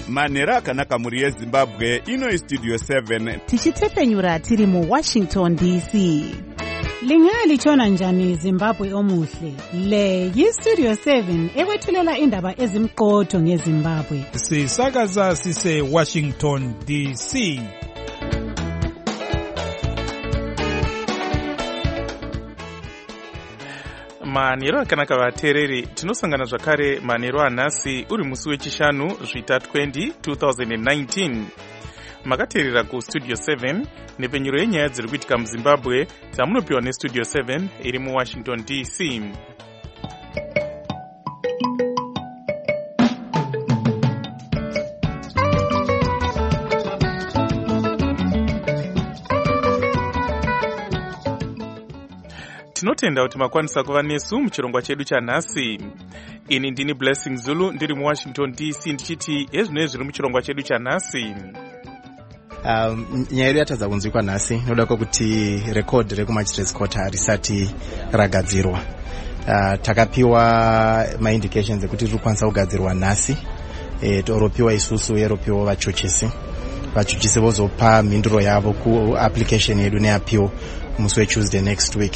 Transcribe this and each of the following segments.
manhero akanaka mhuri yezimbabwe. Ino istudio 7 tichitefenyura tiri muWashington DC. Lingalitshona njani Zimbabwe omuhle? Le yistudio 7 ekwethulela indaba ezimqotho ngeZimbabwe. Sisakaza sise Washington DC. Manhero akanaka vateereri, tinosangana zvakare manhero anhasi uri musi wechishanu zvita 2019. Makateerera kustudio 7 nepenyuro yenyaya dziri kuitika muZimbabwe dzamunopiwa nestudio 7 iri muWashington DC. Tinotenda kuti makwanisa kuva nesu muchirongwa chedu chanhasi. Ini ndini Blessing Zulu ndiri muWashington DC ndichiti ezvino zviri muchirongwa chedu chanhasi. Nyaya yedu yatadza kunzwikwa nhasi noda kuti record rekuMagistrates Court risati ragadzirwa. Takapiwa indications ekuti riri kukwanisa kugadzirwa nhasi. Toropiwa isusu yeropiwa vachochesi. Vachochesi vozopa mhinduro yavo ku-application yedu neappeal musi weTuesday next week.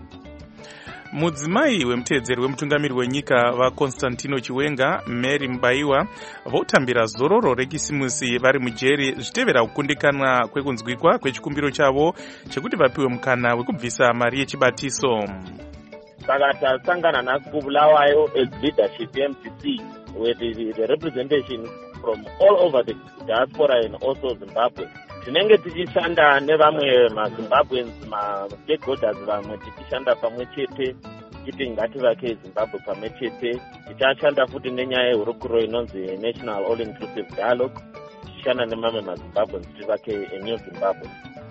Mudzimai wemuteedzeri wemutungamiri wenyika vaConstantino Chiwenga, Mary Mbaiwa votambira zororo rekisimusi vari mujeri zvitevera kukundikana kwekunzwikwa kwechikumbiro chavo chekuti vapiwe mukana wekubvisa mari yechibatiso. Saka tasangana nhasi kuBulawayo as leadership MTC with the representation from all over the diaspora and also Zimbabwe. Tinenge tichishanda nevamwe maZimbabweans, ma-stakeholders vamwe tichishanda pamwe chete kuti ngativake Zimbabwe pamwe chete. Tichashanda futi nenyaya yehurukuro inonzi National All Inclusive Dialogue, tichishanda nemamwe maZimbabweans tivake eNew Zimbabwe.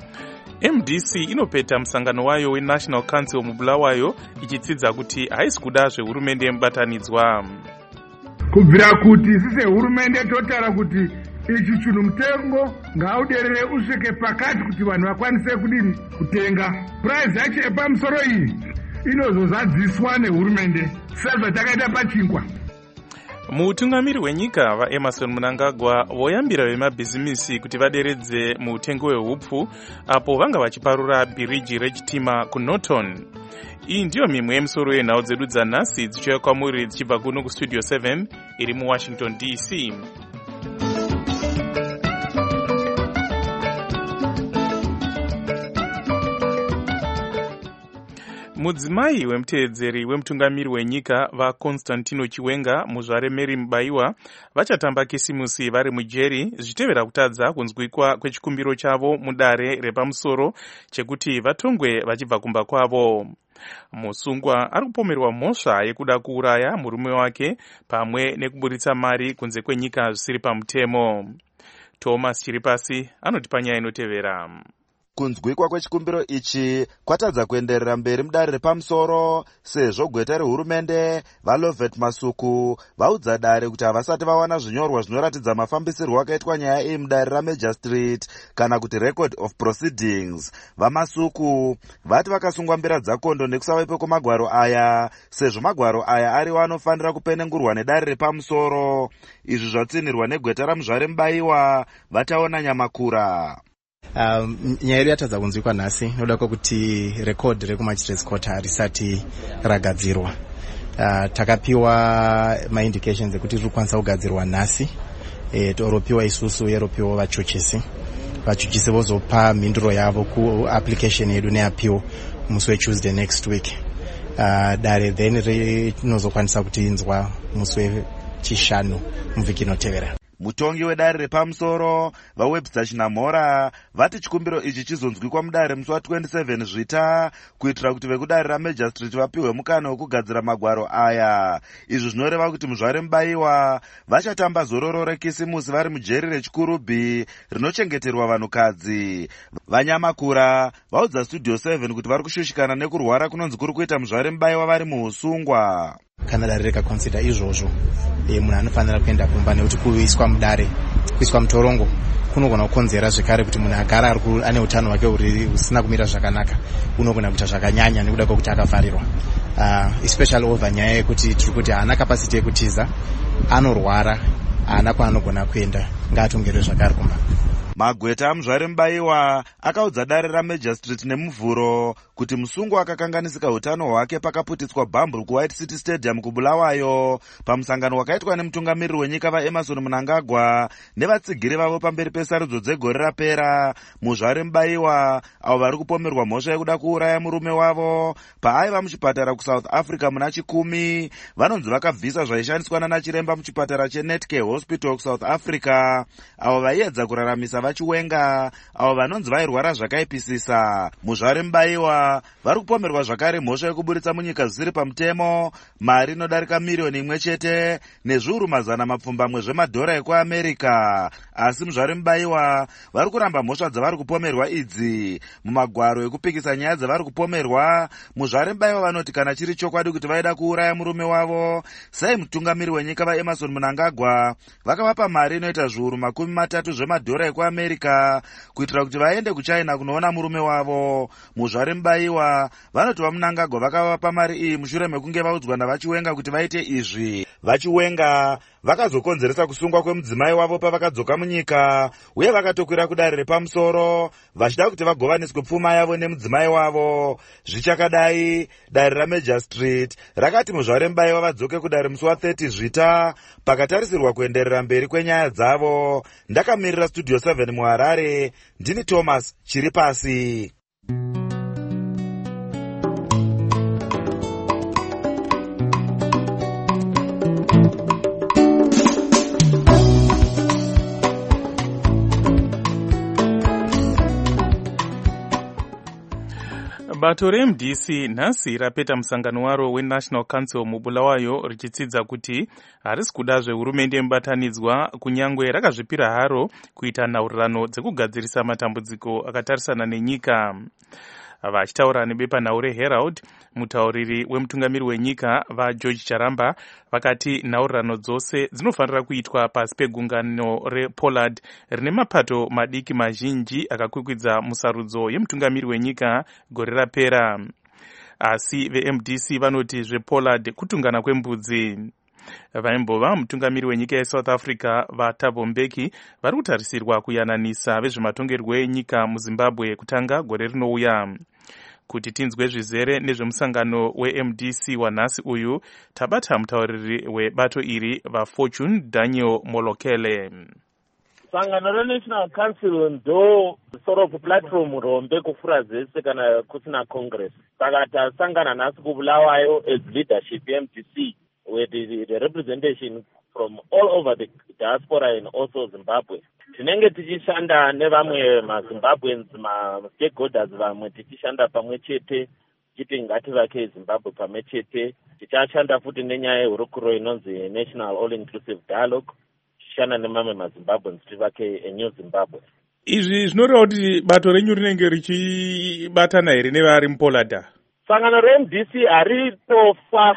MDC inopeta musangano wayo weNational Council muBulawayo ichitsidza kuti haisi kuda zvehurumende yemubatanidzwa. Kubvira kuti sise hurumende totara kuti ichi chinhu mutengo ngauderere usvike pakati kuti vanhu vakwanise kudini kutenga. Price yacho yepamusoro iyi inozozadziswa nehurumende sezvatakaita pachingwa. Mutungamiri wenyika vaEmerson Mnangagwa voyambira vemabhizimisi kuti vaderedze mutengo wehupfu apo vanga vachiparura bhiriji rechitima kuNorton. Iyi ndiyo mimwe yemusoro yenhau dzedu dzanhasi dzichiuya kwamuri dzichibva kuno kustudio 7 iri muWashington DC. Mudzimai wemuteedzeri wemutungamiri wenyika vaConstantino Chiwenga, muzvare Mary Mbaiwa vachatamba kisimusi vari mujeri zvitevera kutadza kunzwikwa kwechikumbiro chavo mudare repamusoro chekuti vatongwe vachibva kumba kwavo. Musungwa ari kupomerwa mhosva yekuda kuuraya murume wake pamwe nekuburitsa mari kunze kwenyika zvisiri pamutemo. Thomas Chiripasi anotipa nyaya inotevera. Kunzwikwa kwechikumbiro ichi kwatadza kuenderera mberi mudare repamusoro sezvo gweta rehurumende vaLovet Masuku vaudza dare kuti havasati vawana zvinyorwa zvinoratidza mafambisirwo akaitwa nyaya iyi mudare raMajor Street kana kuti record of proceedings. VaMasuku vati vakasungwa mbira dzakondo nekusavapo kwemagwaro aya sezvo magwaro aya ariwo anofanira kupenengurwa nedare repamusoro. Izvi zvatsinirwa negweta ramuzvare Mbaiwa vataona Nyamakura. Nyaya yedu yatadza kunzwikwa nhasi noda kuti record rekuMagistrates Court risati ragadzirwa. Takapiwa indications ekuti riri kukwanisa kugadzirwa nhasi. Toropiwa isusu yeropiwa vachochesi. Vachochesi vozopa mhinduro yavo ku-application yedu neappeal musi weTuesday next week. Dare then rinozokwanisa kutinzwa musi wechishanu muvhiki inotevera. Mutongi wedare repamusoro vaWebster Chinamhora vati chikumbiro ichi chizonzwikwa mudare musi wa27 zvita kuitira kuti vekudare raMajor Street vapiwe mukana wekugadzira magwaro aya. Izvi zvinoreva kuti muzvare Mbaiwa vachatamba zororo rekisimusi vari mujeri reChikurubi rinochengeterwa vanhukadzi. VaNyamakura vaudza studio 7 kuti vari kushushikana nekurwara kunonzi kuri kuita muzvare Mbaiwa vari muusungwa. Kana dare rikakonsida izvozvo munhu anofanira kuenda kumba nekuti kuiswa mudare, kuiswa mutorongo kunogona kukonzera zvekare kuti munhu agara ane utano hwake husina kumira zvakanaka, unogona kuita zvakanyanya nekuda kwekuti akavharirwa. Especially over nyaya yekuti tiri kuti haana capacity yekutiza, anorwara haana kwaanogona kuenda, ngaatongerwe zvakare kumba. Magweta aMuzvare Mubaiwa akaudza dare raMajistrate nemuvhuro kuti musungwa akakanganisika utano hwake pakaputitswa bhamburu kuWhite City Stadium kuBulawayo pamusangano wakaitwa nemutungamiriri wenyika vaEmerson Mnangagwa nevatsigiri vavo pamberi pesarudzo dzegore rapera. Muzvare Mubaiwa avo vari kupomerwa mhosva yekuda kuuraya murume wavo paaiva muchipatara kuSouth Africa muna chikumi, vanonzi vakabvisa zvaishandiswa nanachiremba muchipatara cheNetcare Hospital kuSouth Africa, avo vaiedza kuraramisa vachiwenga avo vanonzi vairwara zvakaipisisa. Muzvare Mubaiwa vari kupomerwa zvakare mhosva yekuburitsa munyika zvisiri pamutemo mari inodarika miriyoni imwe chete nezviuru mazana mapfumbamwe zvemadhora ekuAmerica. Asi Muzvare Mubaiwa vari kuramba mhosva dzavari kupomerwa idzi. Mumagwaro ekupikisa nyaya dzavari kupomerwa, Muzvare Mubaiwa vanoti kana chiri chokwadi kuti vaida kuuraya murume wavo, sai mutungamiri wenyika vaEmerson Mnangagwa vakavapa mari inoita zviuru 30 zvemadhora ekuAmerica kuitira kuti vaende kuChina kunoona murume wavo. Muzvare Mubaiwa vanoti vaMnangagwa vakavapa mari iyi mushure mekunge vaudzwa navachiwenga kuti vaite izvi. Vachiwenga vakazokonzeresa kusungwa kwemudzimai wavo pavakadzoka munyika, uye vakatokwira kudare repamusoro vachida kuti vagovaniswe pfuma yavo nemudzimai wavo. Zvichakadai, dare raMajistrate rakati Muzvare Mubaiwa vadzoke kudare musi wa30 Zvita pakatarisirwa kuenderera mberi kwenyaya dzavo. Ndakamirira Studio 7 muHarare, ndini Thomas Chiripasi. Bato reMDC nhasi rapeta musangano waro weNational Council muBulawayo richitsidza kuti harisi kudazve hurumende yemubatanidzwa kunyangwe rakazvipira haro kuita nhaurirano dzekugadzirisa matambudziko akatarisana nenyika. Vachitaura nebepanhau reHerald, mutauriri wemutungamiri wenyika vaGeorge Charamba vakati nhaurirano dzose dzinofanira kuitwa pasi pegungano rePollard rine mapato madiki mazhinji akakwikwidza musarudzo yemutungamiri wenyika gore rapera. Asi veMDC vanoti zvePollard kutungana kwembudzi. Vaimbova mutungamiri wenyika yeSouth Africa vaThabo Mbeki vari kutarisirwa kuyananisa vezvematongerwo enyika muZimbabwe kutanga gore rinouya. Kuti tinzwe zvizere nezvemusangano weMDC wanhasi uyu, tabata mutauriri webato iri vaFortune Daniel Molokele. Sangano reNational Council ndo sort of platform rombe kufura zvese kana kusina Congress. Saka tasangana nhasi kuBulawayo as leadership MDC with the representation from all over the diaspora and also Zimbabwe. Tinenge tichishanda nevamwe maZimbabweans, ma-stakeholders vamwe tichishanda pamwe chete, tichiti ngativake Zimbabwe pamwe chete. Tichashanda futi nenyaya yehurukuro inonzi National All Inclusive Dialogue, tichishanda nemamwe maZimbabweans tivake a new Zimbabwe. Izvi zvinoreva kuti bato renyu rinenge richibatana here nevari muPollard? Sangano reMDC haritofa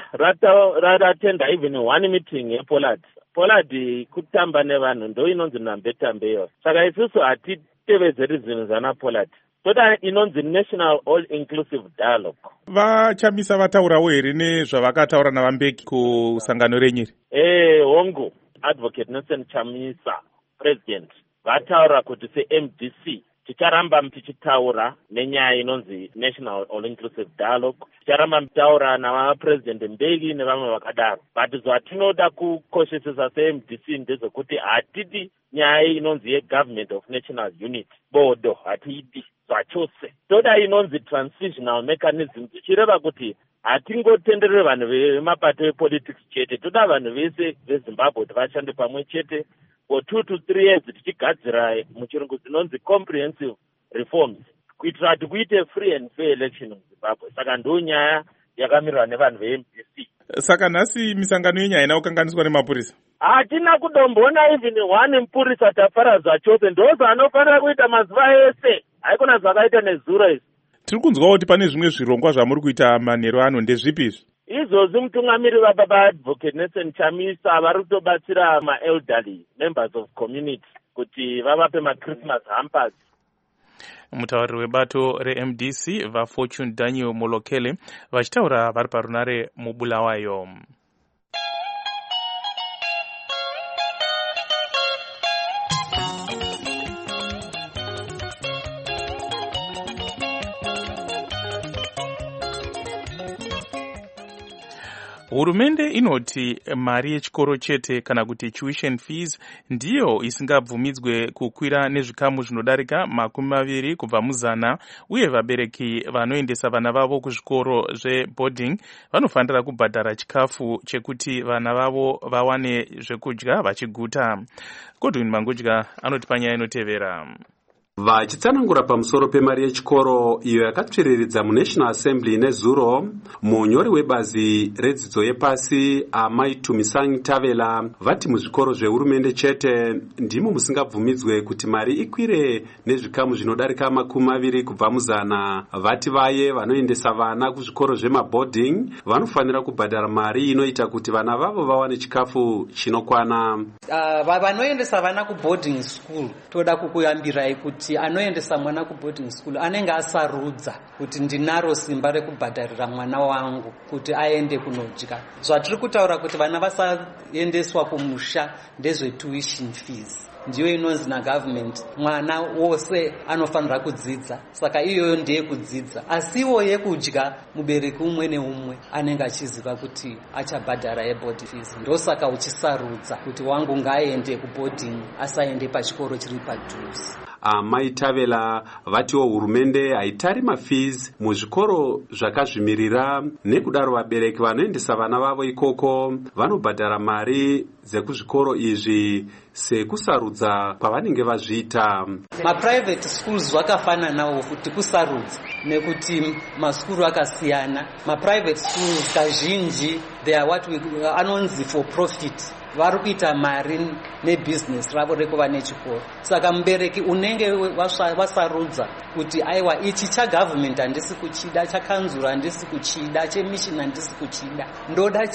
ratenda even one meeting yePollard. Pollard kutamba nevanhu ndo inonzi nambetambeyo. Saka isusu hatitevedzeri zvinhu zvanaPollard. Toda inonzi National All Inclusive Dialogue. Vachamisa vataurawo here nezvavakataura navaMbeki kusangano renyiri? Hongu Advocate Nelson Chamisa, President, vataura kuti seMDC ticharamba tichitaura nenyaya inonzi National All Inclusive Dialogue. Ticharamba mitaura navaPresident Mbeki nevamwe vakadaro. But zvatinoda kukoshesesa seMDC ndezvekuti hatidi nyaya inonzi yeGovernment of National Unity, bodo hatiidi zvachose. Toda inonzi transitional mechanism, tichireva kuti hatingotenderere vanhu vemapato epolitics chete. Toda vanhu vese veZimbabwe kuti vashande pamwe chete for 2 to 3 years tichigadzira muchirungu dzinonzi comprehensive reforms kuitira kuti kuite free and fair election muZimbabwe. Saka ndo nyaya yakamirwa nevanhu veMDC. Saka nhasi misangano yenyu haina kukanganiswa nemapurisa? Hatina kudomboona even one mupurisa taparadzwa chose. Ndozo anofanira kuita mazuva ese. Haikona zvakaita nezuro izvi. Tiri kunzwawo kuti pane zvimwe zvirongwa zvamuri kuita manheru ano, ndezvipi izvi? Izvozvi mutungamiri vababa Advocate Nelson Chamisa vari kutobatsira ma-elderly members of community kuti vavape ma-Christmas hampers. Mutauriri webato reMDC vaFortune Daniel Molokele vachitaura vari parunare muBulawayo. Hurumende inoti mari yechikoro chete kana kuti tuition fees ndiyo isingabvumidzwe kukwira nezvikamu zvinodarika 20 kubva muzana, uye vabereki vanoendesa vana vavo kuzvikoro zveboarding vanofanira kubhadhara chikafu chekuti vana vavo vawane zvekudya vachiguta. Godwin Mangudya anoti panyaya inotevera. Vachitsanangura pamusoro pemari yechikoro iyo yakatsviriridza muNational Assembly nezuro, munyori webazi redzidzo yepasi Amai Tumisangi Tavela vati muzvikoro zvehurumende chete ndimo musingabvumidzwe kuti mari ikwire nezvikamu zvinodarika 20 kubva muzana. Vati vaye vanoendesa vana kuzvikoro zvemaboarding vanofanira kubhadhara mari inoita kuti vana vavo vawane chikafu chinokwana. Vanoendesa vana kuboarding school toda kukuyambirai kuti anoendesa mwana kuboarding school anenge asarudza kuti ndinaro simba rekubhadharira mwana wangu kuti aende kunodya. Zvatiri kutaura kuti vana vasaendeswa kumusha ndezve tuition fees ndiyo inonzi nagovernment mwana wose anofanira kudzidza, saka iyoyo ndeye kudzidza. Asiwo yekudya mubereki umwe neumwe anenge achiziva kuti achabhadhara yeboarding fees, ndosaka uchisarudza kuti wangu ngaaende kuboarding asaende pachikoro chiri padhuze. Amai Tavela vatiwo hurumende haitari mafees muzvikoro zvakazvimirira, nekudaro vabereki vanoendesa vana vavo ikoko vanobhadhara mari dzekuzvikoro izvi sekusarudza pavanenge vazviita. Maprivate schools vakafananawo kuti kusarudza nekuti maskuru akasiyana. Maprivate schools kazhinji they are what we anonzi for profit, vari kuita mari nebusiness ravo rekuva nechikoro. Saka mubereki unenge wasarudza kuti aiwa ichi chagovernment handisi kuchida, chakanzura handisi kuchida, chemission handisi kuchida, ndoda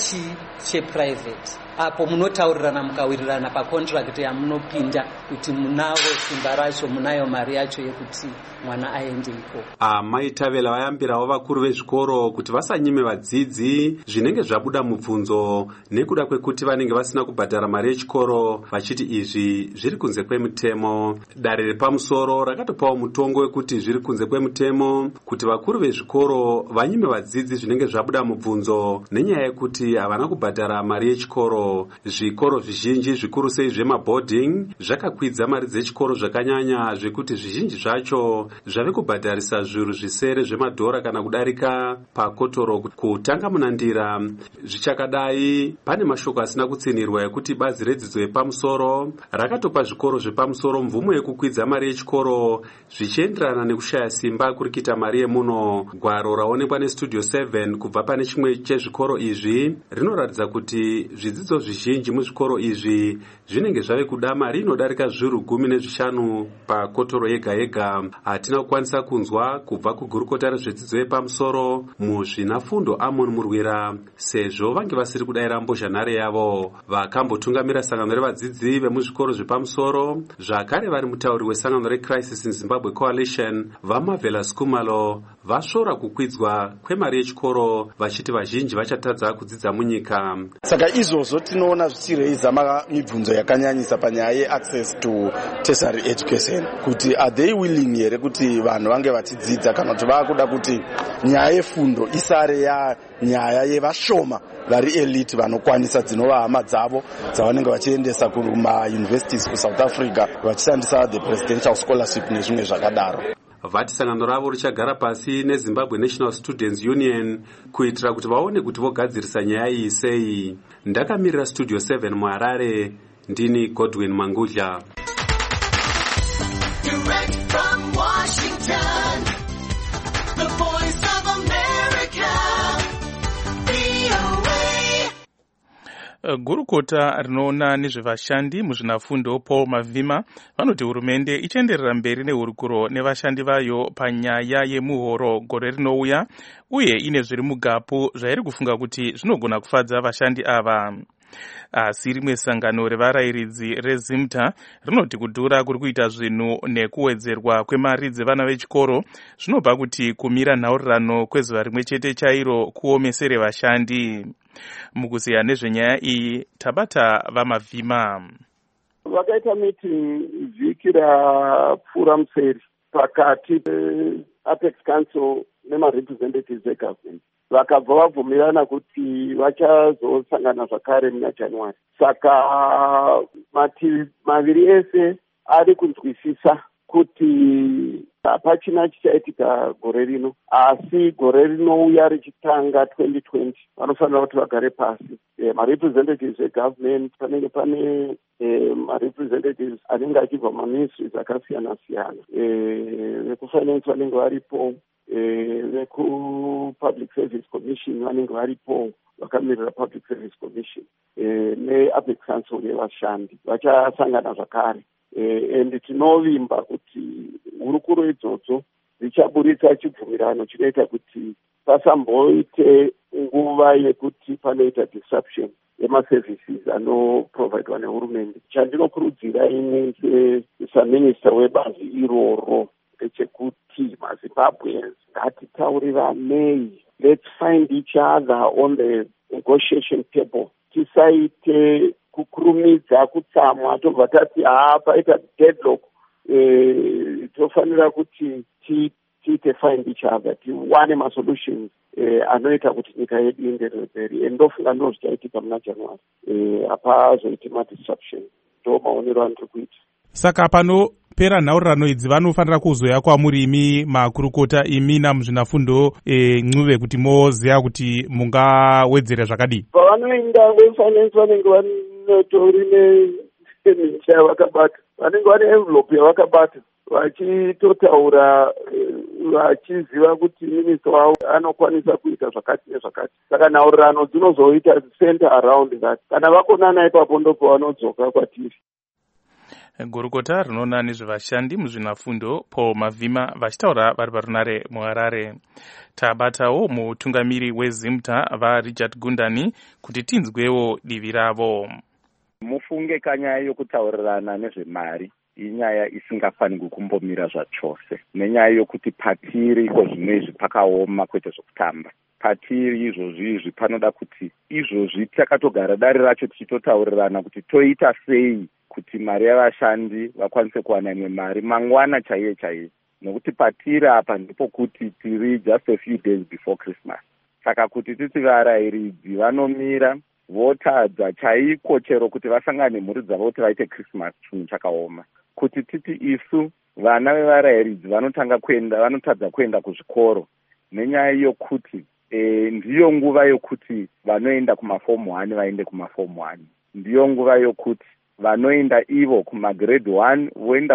cheprivate, apo munotaurirana mukawirirana pacontract yamunopinda kuti munavo simba racho, munayo mari yacho yekuti mwana aende iko. Amai Tavela vayambirawo vakuru vezvikoro kuti vasanyime vadzidzi zvinenge zvabuda mubvunzo nekuda kwekuti vanenge vasina kubhadhara mari yechikoro, vachiti izvi zviri kunze kwemutemo. Dare repamusoro rakatopawo mutongo wekuti zviri kunze kwemutemo kuti vakuru vezvikoro vanyime vadzidzi zvinenge zvabuda mubvunzo nenyaya yekuti havana kubhadhara mari yechikoro. Zvikoro zvizhinji zvikuru sei zvemaboarding zvakakwidza mari dzechikoro zvakanyanya zvekuti zvizhinji zvacho zvave kubhadharisa zviuru zvisere zvemadhora kana kudarika pakotoro. Kutanga munandira zvichakadai, pane mashoko asina kutsinirwa ekuti bazi redzidzo yepamusoro rakatopa zvikoro zvepamusoro mvumo yekukwidza mari yechikoro zvichienderana nekushaya simba kurikita mari yemuno. Gwaro raonekwa nestudio 7 kubva pane chimwe chezvikoro izvi rinoratidza kuti zvidzidzo zvizhinji muzvikoro izvi zvinenge zvave kuda mari inodarika zviuru 15 pakotoro yega yega. Hatina kukwanisa kunzwa kubva kugurukota rezvedzidzo yepamusoro muzvinafundo Amon Murwira sezvo vange vasiri kudayira mbozhanhare yavo. Vakambotungamira sangano revadzidzi vemuzvikoro zvepamusoro zvakare vari mutauri wesangano reCrisis in Zimbabwe Coalition vaMavela Skumalo vasvora kukwidzwa kwemari yechikoro vachiti vazhinji vachatadza kudzidza munyika. Saka izvozvo tinoona zvichireiza mibvunzo yakanyanyisa panyaya yeaccess to tertiary education, kuti are they willing here kuti vanhu vange vachidzidza kana kuti vakuda kuti nyaya yefundo isare nyaya yevashoma vari elite vanokwanisa, dzinova hama dzavo dzavanenge vachiendesa kumauniversities kuSouth Africa vachishandisa the presidential scholarship nezvimwe zvakadaro. Vati sangano ravo richagara pasi neZimbabwe National Students Union kuitira kuti vaone kuti vogadzirisa nyaya iyi sei. Ndakamirira Studio 7 muHarare, ndini Godwin Mangudya. Direct from Washington, the voice of America, VOA. Gurukota rinoona nezvevashandi muzvinafundo Paul Mavhima vanoti hurumende ichaenderera mberi nehurukuro nevashandi vayo panyaya yemuhoro gore rinouya, uye ine zviri mugapu zvairi kufunga kuti zvinogona kufadza vashandi ava. Asi rimwe sangano revarayiridzi reZimta rinoti kudhura kuri kuita zvinhu nekuwedzerwa kwemari dzevana vechikoro zvinobva kuti kumira nhaurirano kwezuva rimwe chete chairo kuomesere vashandi. Mukuziya nezvenyaya iyi tabata vaMavhima. Vakaita meeting vhiki rapfuura museri pakati peApex Council nemarepresentatives egovernment. vakabva vabvumirana kuti vachazosangana zvakare muna January. Saka mativi maviri ese ari kunzwisisa kuti hapachina chichaitika gore rino, asi gore rinouya richitanga 2020 vanofanira kuti vagare pasi. Marepresentatives egovernment, panenge pane marepresentatives anenge achibva maministries akasiyana siyana, vekufinance vanenge varipo, veku-public service commission vanenge varipo vakamirira public service commission, neapex council yevashandi vachasangana zvakare. And tinovimba kuti hurukuro idzodzo dzichaburitsa chibvumirano chinoita kuti pasamboite nguva yekuti panoita disruption yemaservices anoprovidwa nehurumende. Chandinokurudzira ini sesaminista webazi iroro ndechekuti maZimbabweans ngatitauriranei. Let's find each other on the negotiation table. Tisaite kukurumidza kutsamwa tobva tati paita deadlock. Tofanira kuti tiite find each other, tiwane masolutions anoita kuti nyika yedu ienderere mberi. Ndofunga ndo zvichaitika muna January. Hapazoiti madisruption. Ndo maonero andiri kuita. Saka panopera nhaurirano idzi vanofanira kuzoya kwamuri imi makurukota, imi namuzvinafundo Ncube, kuti moziya kuti mungawedzera zvakadii. Pavanoenda vefinance vanenge vanotori nemincha yavakabata, vanenge vane envelope yavakabata, vachitotaura vachiziva kuti minista wavo anokwanisa kuita zvakati nezvakati. Saka nhaurirano dzinozoita center around that. Kana vakonana ipapo ndo pavanodzoka kwatiri. Gurukota rinoona nezvevashandi muzvinafundo Paul Mavhima vachitaura vari parunare muHarare. Tabatawo mutungamiri weZimta vaRichard Gundani kuti tinzwewo divi ravo. Mufunge kanyaya yokutaurirana nezvemari inyaya isingafanirwi kumbomira zvachose, nenyaya yokuti patiri iko zvinezvi pakaoma kwete zvokutamba. Patiri izvozvi panoda kuti izvozvi takatogara dare racho tichitotaurirana kuti toita sei kuti mari yavashandi vakwanise kuwana imwe mari mangwana chaiye chaiye, nokuti patiri apa ndipo kuti tiri just a few days before Christmas. Saka kuti titi varayiridzi vanomira votadza chaiko chero kuti vasangane mhuri dzavo kuti vaite Christmas chinhu chakaoma. Kuti titi isu vana vevarayiridzi vanotadza kuenda kuzvikoro nenyaya yokuti ndiyo nguva yokuti vanoenda kumaform 1 vaende kumaform 1, ndiyo nguva yokuti vanoenda ivo kumagrade 1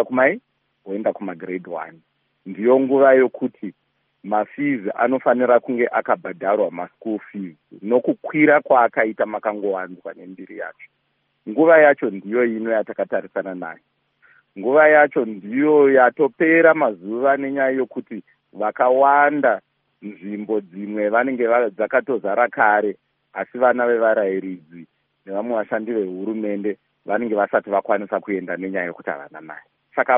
voenda kumagrade 1, ndiyo nguva yokuti mafees anofanira kunge akabhadharwa maschool fees nokukwira kwaakaita makangowanzwa nembiri yacho. Nguva yacho ndiyo ino yatakatarisana nayo. Nguva yacho ndiyo yatopera mazuva nenyaya yokuti vakawanda nzvimbo dzimwe vanenge dzakatozara kare, asi vana vevarayiridzi nevamwe vashandi vehurumende vanenge vasati vakwanisa kuenda nenyaya yokuti havana nayo. Saka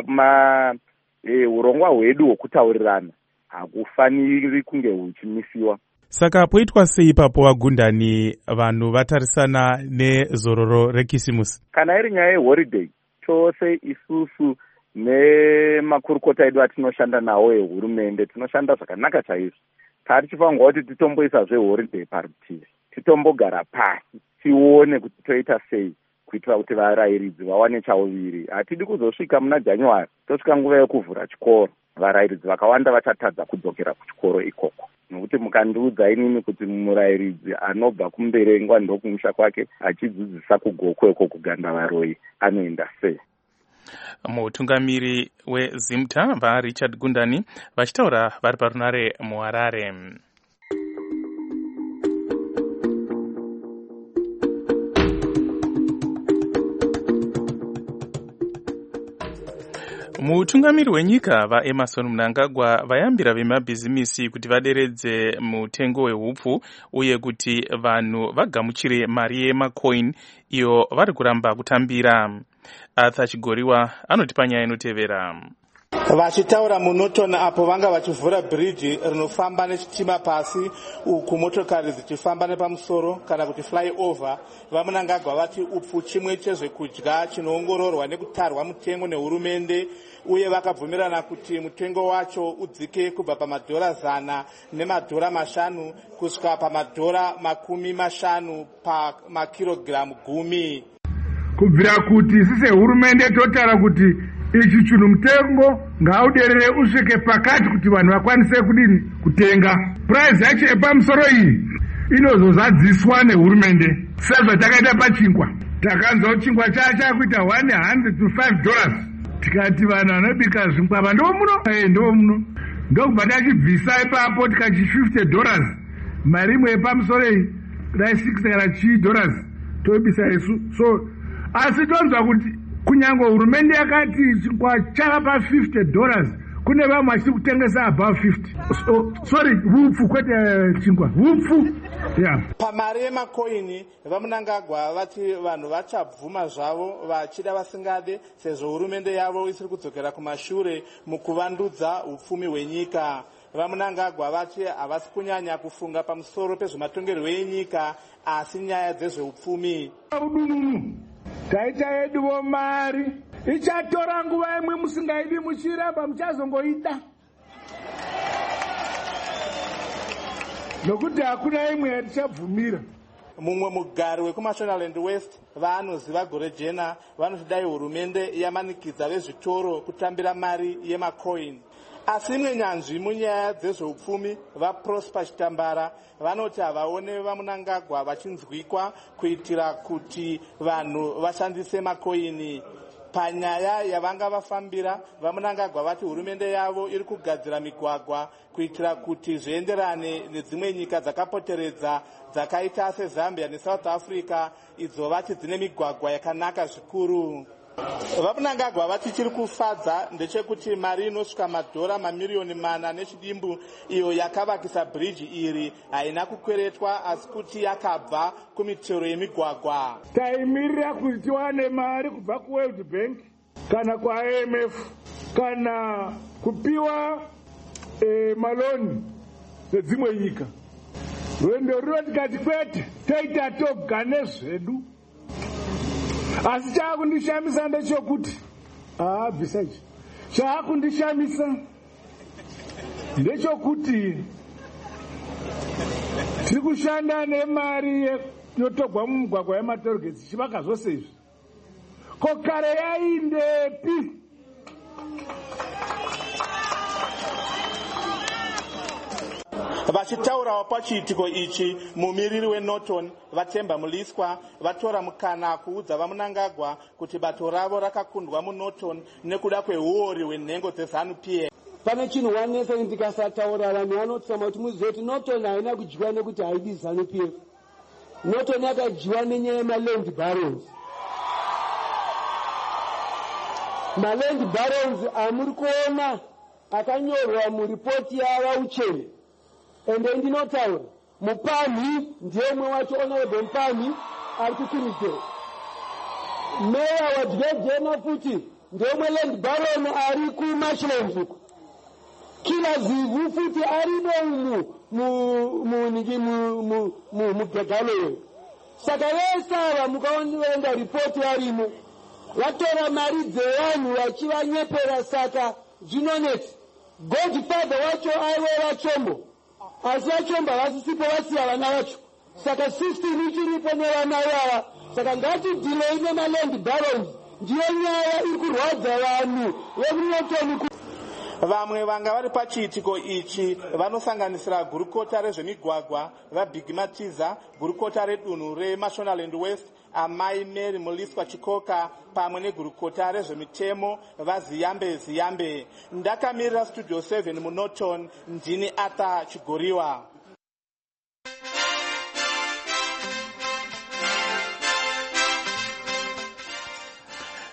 urongwa hwedu hwokutaurirana hakufaniri kunge huchimisiwa. Saka poitwa sei ipapo vaGundani vanhu vatarisana nezororo rekisimusi? Kana iri nyaya yeholiday, chose isusu nemakurukota edu atinoshanda nawo ehurumende tinoshanda zvakanaka chaizvo. Tarichifanirwa kuti titomboisa zveholiday parutivi, titombogara pasi tione kuti toita sei kuitira kuti varayiridzi vawane chauviri. Hatidi kuzosvika muna January tosvika nguva yekuvhura chikoro varayiridzi vakawanda vachatadza kudzokera kuchikoro ikoko, nokuti mukandiudza inini kuti murayiridzi anobva kumberengwa ndokumusha kwake achidzidzisa kugokweko kuganda varoyi anoenda sei. Mutungamiri weZimta vaRichard Gundani vachitaura vari parunare muHarare. Mutungamiri wenyika vaEmmerson Mnangagwa vayambira vemabhizimisi kuti vaderedze mutengo wehupfu uye kuti vanhu vagamuchire mari yemacoin iyo vari kuramba kutambira. Arthur Chigoriwa anoti panyaya inotevera. Vachitaura muNorton apo vanga vachivhura bridge rinofamba nechitima pasi uku motokari dzichifamba nepamusoro kana kuti flyover, vaMunangagwa vati upfu chimwe chezvekudya chinoongororwa nekutarwa mutengo nehurumende, uye vakabvumirana kuti mutengo wacho udzike kubva pamadhora 100 nemadhora 5 kusvika pamadhora 50 pamakirogiramu 10. Kubvira kuti sise hurumende totara kuti ichi chinhu mutengo ngauderere usvike pakati kuti vanhu vakwanise kudini kutenga. Price yacho yepamusoro iyi inozozadziswa nehurumende. Sezvatakaita pachingwa, takanzwa kuti chingwa chakuita $100 to $5. Tikati vanhu vanobika zvinkwava ndomuno ndokubva tachibvisa ipapo tikachi $50 mari imwe yepamusoro iyi dai $6 kana $2 tobisa isu. So asi tonzwa kuti kunyange hurumende yakati chingwa chava pa $50, kune vamwe vachiri kutengesa above 50. Hupfu kwete chingwa, hupfu. Pamari yemakoini, vaMunangagwa vati vanhu vachabvuma zvavo vachida vasingade, sezvo hurumende yavo isiri kudzokera kumashure mukuvandudza upfumi hwenyika. VaMunangagwa vati havasi kunyanya kufunga pamusoro pezvematongerwo enyika, asi nyaya dzezveupfumi. Taita yeduwo mari ichatora nguva imwe musingaidi muchiramba muchazongoida, nokuti hakuna imwe yatichabvumira. Mumwe mugari wekuMashonaland West vaanoziva Gore Jena vanoti dai hurumende yamanikidza vezvitoro kutambira mari yemacoin. Asi imwe nyanzvi munyaya dzezveupfumi vaProsper Chitambara vanoti havaone vaMunangagwa vachinzwikwa kuitira kuti vanhu vashandise makoini. Panyaya yavanga vafambira, vaMunangagwa vati hurumende yavo iri kugadzira migwagwa kuitira kuti zvienderane nedzimwe nyika dzakapoteredza dzakaita seZambia neSouth Africa, idzo vati dzine migwagwa yakanaka zvikuru. VaMunangagwa vati chiri kufadza ndechekuti mari inosvika madhora mamiliyoni 4 nechidimbu iyo yakavakisa bridge iri haina kukweretwa, asi kuti yakabva kumitero yemigwagwa. Taimirira kuti tiwane mari kubva kuWorld Bank kana kuIMF kana kupiwa maloni nedzimwe nyika. Rwendo ruro tikati kwete, toita toga nezvedu. Asi chaakundishamisa ndechokuti bvisa ichi, chaakundishamisa ndechokuti tiri kushanda nemari yotogwa mumugwagwa yematorgeti chivaka zvose izvi. Ko kare yaindepi? Vachitaurawo pachiitiko ichi, mumiriri weNorton Vatemba Muliswa vatora mukana kuudza vaMunangagwa kuti bato ravo rakakundwa muNorton nekuda kwehuori hwenhengo dzeZANU-PF. Pane chinhu wanesa ndikasataura vanhu vanotsama kuti muzive kuti Norton haina kudyiwa nekuti haidi ZANU-PF. Norton yakadyiwa nenyaya yemaland barons. Maland barons amuri kuona akanyorwa muripoti yavauchene. Ende ndinotaura Mupani ndiye umwe wacho, Honorable Mupani ari kukurudziro. Meya waDjena futi ndiye umwe land baron ari kuMashlands uko. Kila Zivu futi arimo mugagalo. Saka vese mukaonera ripoti arimo vatora mari dzevanhu vachivanyepera. Saka zvinonetsa godfather wacho aive vachombo, asi vachombo havasisipo vasiya vana vacho. Saka 16 ichiripo nevana ivava. Saka ngatidhilei nemaland barons, ndiyo nyaya iri kurwadza vanhu vemuNorton. Vamwe vanga vari pachiitiko ichi vanosanganisira gurukota rezvemigwagwa vaBig Matiza, gurukota redunhu reMashonaland West Amai Mary Muliswa Chikoka, pamwe negurukota rezvemitemo vaZiyambe. Ndakamirira Studio 7 muNorton, ndini Arthur Chigoriwa.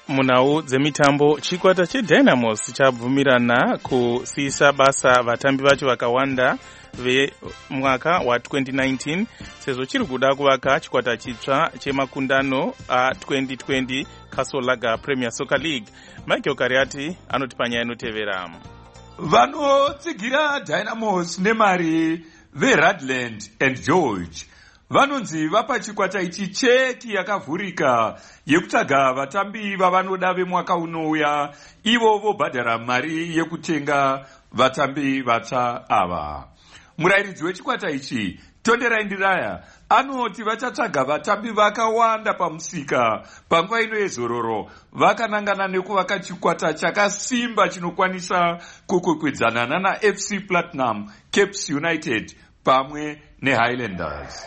Munau dzemitambo chikwata cheDynamos chabvumirana kusisa basa vatambi vacho vakawanda vemwaka wa 2019 sezvo chiri kuda kuvaka chikwata chitsva chemakundano a2020 Kasolaga Premier Soccer League. Michael Kariati anoti panyaya inotevera. Vanotsigira Dynamos nemari veRadland and George vanonzi vapa chikwata ichi cheki yakavhurika yekutsvaga vatambi vavanoda vemwaka unouya, ivo vobhadhara mari yekutenga vatambi vatsva ava. Murairidzi wechikwata ichi Tonderai Ndiraya anoti vachatsvaga vatambi vakawanda pamusika panguva ino yezororo, vakanangana nekuvaka chikwata chakasimba chinokwanisa kukwikwidzana nana FC Platinum, Caps United pamwe neHighlanders.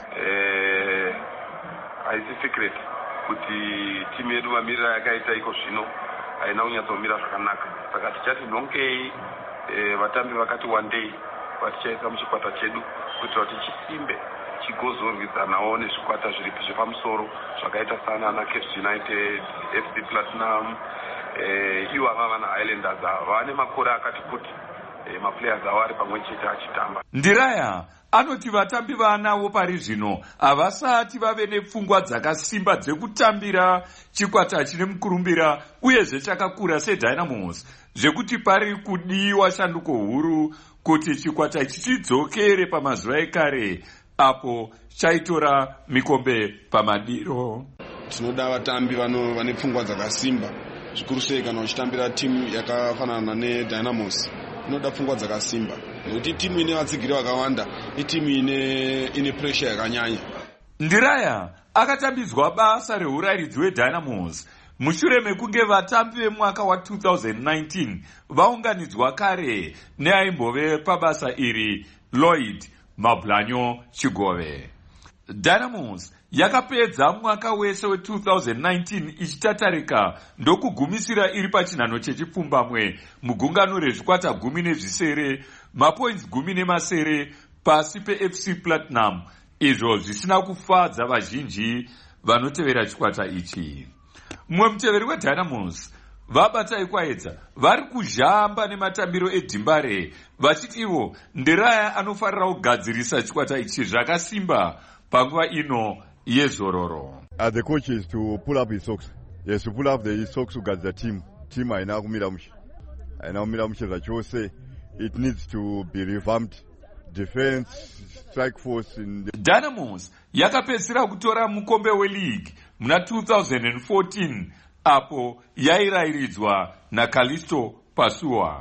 Haisi secret kuti timu yedu mamiriro yakaita iko zvino haina kunyatsomira zvakanaka, saka tichati nhonkei vatambi vakati wandei vatichaisa muchikwata chedu kuitira kuti chisimbe chigozorwidzanawo nezvikwata zviripo zvepamusoro zvakaita sana na Caps United, FC Platinum, ivo ava vana Highlanders vane makore akati kuti maplayers avo ari pamwe chete achitamba. Ndiraya anoti vatambi vaanawo pari zvino havasati vave nepfungwa dzakasimba dzekutambira chikwata chine mukurumbira uyezve chakakura seDynamos, zvekuti pari kudiwa shanduko huru kuti chikwata ichi chidzokere pamazuva ekare apo chaitora mikombe pamadiro. Tinoda vatambi vane pfungwa dzakasimba, zvikuru sei kana uchitambira timu yakafanana neDynamos. Inoda pfungwa dzakasimba nekuti timu ine vatsigiri vakawanda, itimu ine pressure yakanyanya. Ndiraya akatambidzwa basa reurairidzi weDynamos mushure mekunge vatambi vemwaka wa 2019 vaunganidzwa kare neaimbove pabasa iri Lloyd Mablanyo Chigove. Dynamos yakapedza mwaka wese we2019 ichitatarika ndokugumisira iri pachinhano chechipfumbamwe mugungano rezvikwata 10 mapoints 10 pasi peFC Platinum, izvo zvisina kufadza vazhinji vanotevera chikwata ichi. Mumwe muteveri weDynamos vabatai kwaedza vari kuzhamba nematambiro eDhimbare vachiti ivo Ndiraya anofarira kugadzirisa chikwata ichi zvakasimba panguva ino yezororo. The coach is to pull up his socks. Yes, to pull up the socks to get the team haina kumira mushe. Haina kumira mushe zvachose. It needs to be revamped. Defense, strike force in the... Dynamos yakapedzisira kutora mukombe weleague muna 2014 apo yairairidzwa naKalisto Pasua.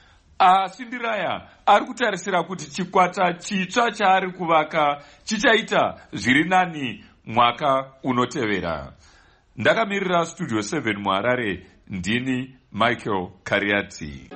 Asi Ndiraya ari kutarisira kuti chikwata chitsva chaari kuvaka chichaita zviri nani mwaka unotevera. Ndakamirira Studio 7 muHarare, ndini Michael Kariati.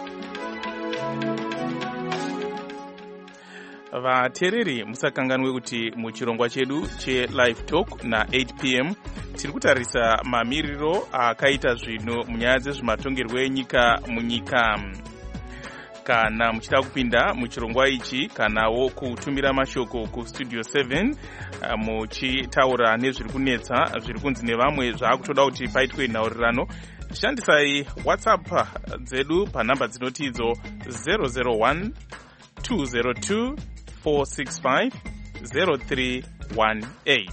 Vateereri musakanganwe kuti muchirongwa chedu cheLive Talk na 8 p.m. tiri kutarisa mamiriro akaita zvino munyaya dzezvematongerwo enyika munyika. Kana muchida kupinda muchirongwa ichi kanawo kutumira mashoko kuStudio 7 muchitaura nezviri kunetsa zviri kunzi nevamwe zvaakutoda kuti paitwe nhaurirano, shandisai WhatsApp dzedu panhamba dzinoti idzo 001 202 465 0318.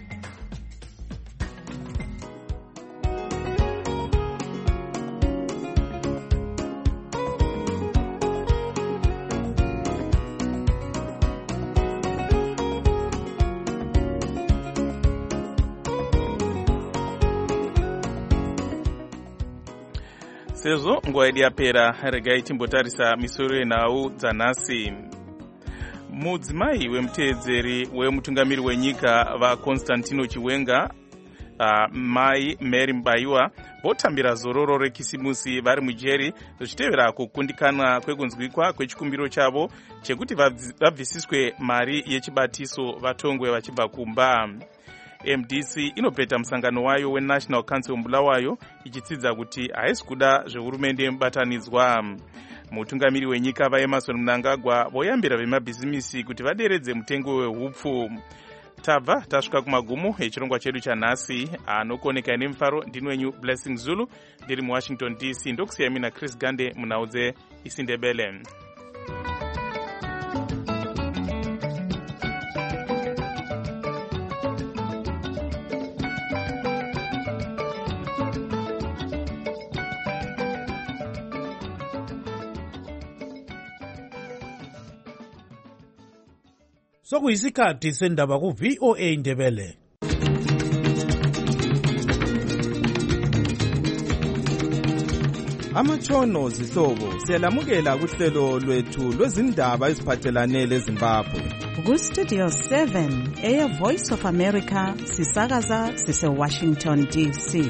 Sezvo nguva yedu yapera, regai timbotarisa misoro yenhau dzanhasi. Mudzimai wemuteedzeri wemutungamiri wenyika vaConstantino Chiwenga, mai Mary Mbaiwa, votambira zororo rekisimusi vari mujeri zvichitevera kukundikana kwekunzwikwa kwechikumbiro chavo chekuti vabvisiswe mari yechibatiso vatongwe vachibva kumba. MDC inopeta musangano wayo weNational Council Bulawayo ichitsidza kuti haisi kuda zvehurumende mubatanidzwa. Mutungamiri wenyika vaEmerson Mnangagwa voyambira vemabhizimisi kuti vaderedze mutengo wehupfu. tabva tasvika kumagumo echirongwa chedu chanhasi. Anokuoneka nemufaro ndini wenyu Blessing Zulu ndiri muWashington DC. Ndokusiya mina Chris Gande munhau dzeIsindebele. Sokuyisikhathi sendaba ku VOA Ndebele. Amatshono zihlobo siyalamukela kuhlelo lwethu lwezindaba eziphathelane leZimbabwe. Ku Studio 7 Air Voice of America sisakaza sise Washington DC.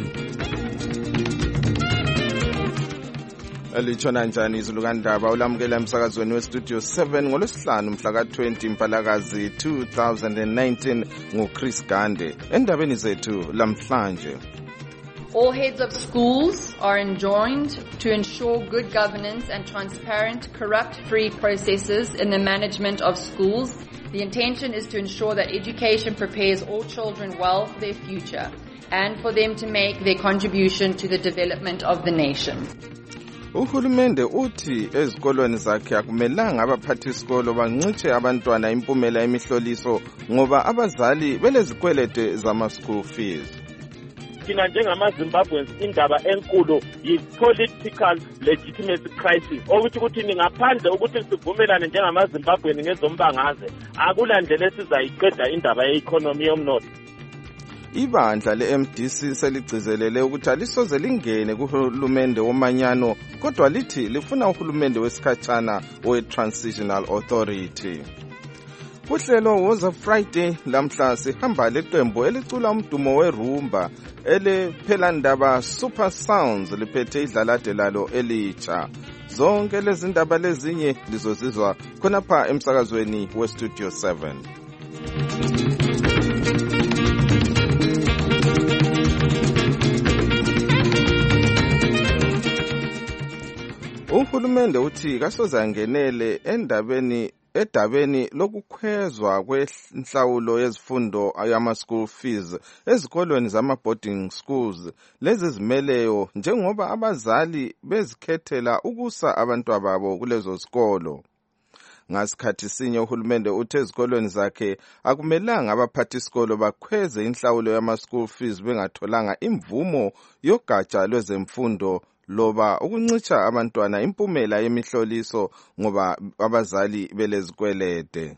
Litshona njani izulukandaba ulamukela emsakazweni weStudio 7 ngolwesihlanu mhla ka-20 Mpalakazi 2019 nguChris Gande. Endabeni zethu lamhlanje. All heads of schools are enjoined to ensure good governance and transparent, corrupt-free processes in the management of schools. The intention is to ensure that education prepares all children well for their future and for them to make their contribution to the development of the nation. Uhulumende uthi ezikolweni zakhe akumelanga abaphathisikolo bancitshe abantwana impumela emihloliso ngoba abazali belezikwelede zama-school fees. Thina njengama-Zimbabweans indaba enkulu yi-political legitimacy crisis ukuthi ngaphandle ukuthi sivumelane njengama-Zimbabwean ngezombangazwe akulandlela esizayiqeda indaba ye-economy yomnotho. Ibandla le-MDC seligcizelele ukuthi alisoze lingene kuhulumende womanyano kodwa lithi lifuna uhulumende wesikhatshana we-Transitional Authority. Kuhlelo Woza Friday lamhla sihamba leqembu elicula umdumo werumba elephelandaba Super Sounds liphethe idlalade lalo elitsha. Zonke lezi ndaba lezinye lizozizwa khonapha emsakazweni weStudio 7. Uhulumende uthi kasoze angenele edabeni lokukhwezwa kwenhlawulo yezifundo yama-school fees ezikolweni zama-boarding schools lezi zimeleyo njengoba abazali bezikhethela ukusa abantwababo kulezo zikolo. Ngasikhathi sinye uhulumende uthe ezikolweni zakhe akumelanga abaphathisikolo bakhweze inhlawulo yama-school fees bengatholanga imvumo yogatsha lwezemfundo loba ukuncitsha abantwana impumela yemihloliso ngoba abazali belezikwelede.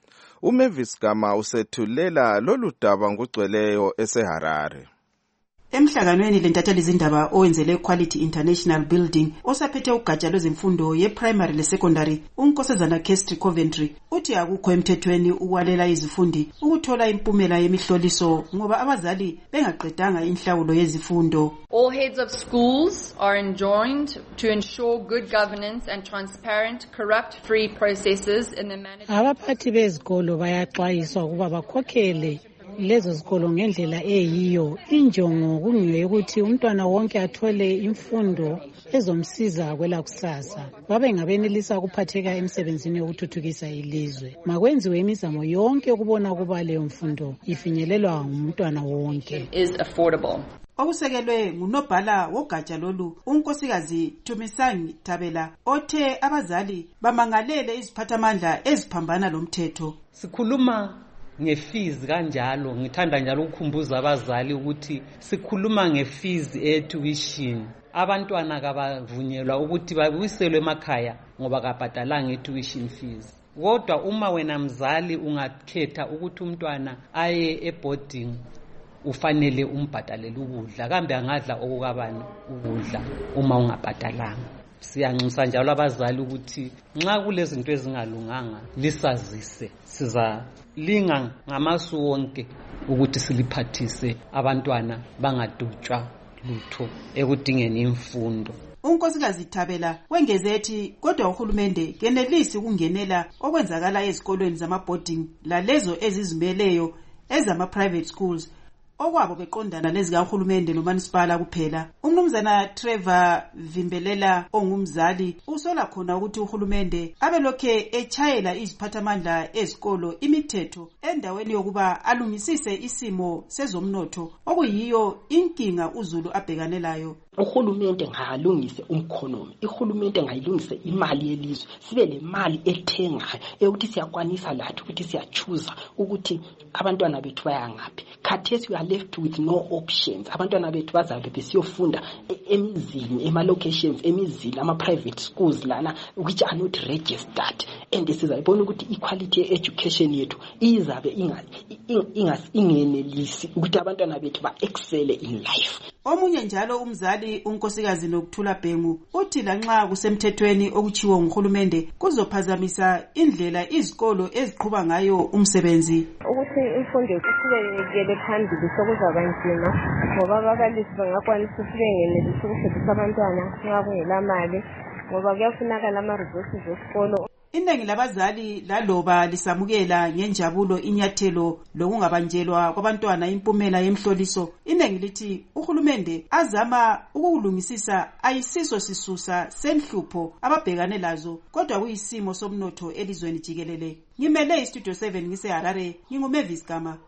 uMavis Gama usethulela lolu daba ngugcweleyo eseHarare. Emhlanganweni lentatheli izindaba owenzele Quality International Building osaphethe ugatsha lwezemfundo ye-primary le-secondary uNkosazana Kestri Coventry uthi akukho emthethweni ukwalela izifundi ukuthola impumela yemihloliso ngoba abazali bengaqedanga inhlawulo yezifundo. All heads of schools are enjoined to ensure good governance and transparent, corrupt-free processes in the management. Abaphathi bezikolo bayaxwayiswa ukuba bakhokhele lezo zikolo ngendlela eyiyo. Injongo kungeyokuthi umntwana wonke athole imfundo ezomsiza kwelakusasa babe ngabenelisa ukuphatheka emsebenzini yokuthuthukisa ilizwe. Makwenziwe imizamo yonke ukubona ukuba leyo mfundo ifinyelelwa ngumntwana wonke. Is affordable. Okusekelwe ngunobhala wogatsha lolu unkosikazi Tumisangi Tabela othe abazali bamangalele iziphathamandla eziphambana lomthetho. Sikhuluma ngefees kanjalo ngithanda njalo ukukhumbuza abazali ukuthi sikhuluma ngefees etuition. Abantwana kabavunyelwa ukuthi babuyiselwe emakhaya ngoba kabhadalanga etuition fees. Kodwa uma wena mzali ungakhetha ukuthi umntwana aye eboarding ufanele umbhadalele ukudla kambe angadla okukabani ukudla uma ungabhadalanga. Siyanxusa njalo abazali ukuthi nxa kulezinto ezingalunganga lisazise sizalinga ngamasu wonke ukuthi siliphathise abantwana bangadutshwa lutho ekudingeni imfundo. Unkosikazi Tabela wengeze ethi kodwa uhulumende kenelisi ukungenela okwenzakala ezikolweni zama-boarding lalezo ezizimeleyo ezama-private schools okwabo beqondana lezikahulumende nomanisipala kuphela. Umnumzana Trevor Vimbelela ongumzali usola khona ukuthi uhulumende abelokhe echayela iziphathamandla ezikolo imithetho endaweni yokuba alungisise isimo sezomnotho okuyiyo inkinga uZulu abhekanelayo. Uhulumende ngalungise umkhonomi, ihulumende ngayilungise imali yelizwe, sibe le mali ethengayo ukuthi siyakwanisa lathi ukuthi siyachuza ukuthi abantwana bethu baya ngaphi. Khathesi we are left with no options. Abantwana bethu bazabe besiyofunda emizini, ema-locations, emizini, ama-private schools lana which are not registered. And sizayibona ukuthi equality education yethu izabe ingenelisi ukuthi abantwana bethu ba-excele in life. Omunye njalo umzali unkosikazi Nokuthula Bhengu uthi lanxa kusemthethweni okuchiwo nguhulumende kuzophazamisa indlela izikolo eziqhubha ngayo umsebenzi. Ukuthi imfundo iqhubekele phambili sokuzaba nzima ngoba ababalisi bangakwanisa ukuthi bengenelisi ukufundisa abantwana nxa kungela mali ngoba kuyafunakala ama-resources esikolo. Iningi labazali laloba lisamukela ngenjabulo inyathelo lokungabanjelwa kwabantwana impumela yemhloliso, iningi lithi uhulumende azama ukulungisisa ayisiso sisusa senhlupho ababhekane lazo kodwa kuyisimo somnotho elizweni jikelele. Ngimele iStudio 7 ngiseHarare, nginguMavis Gama.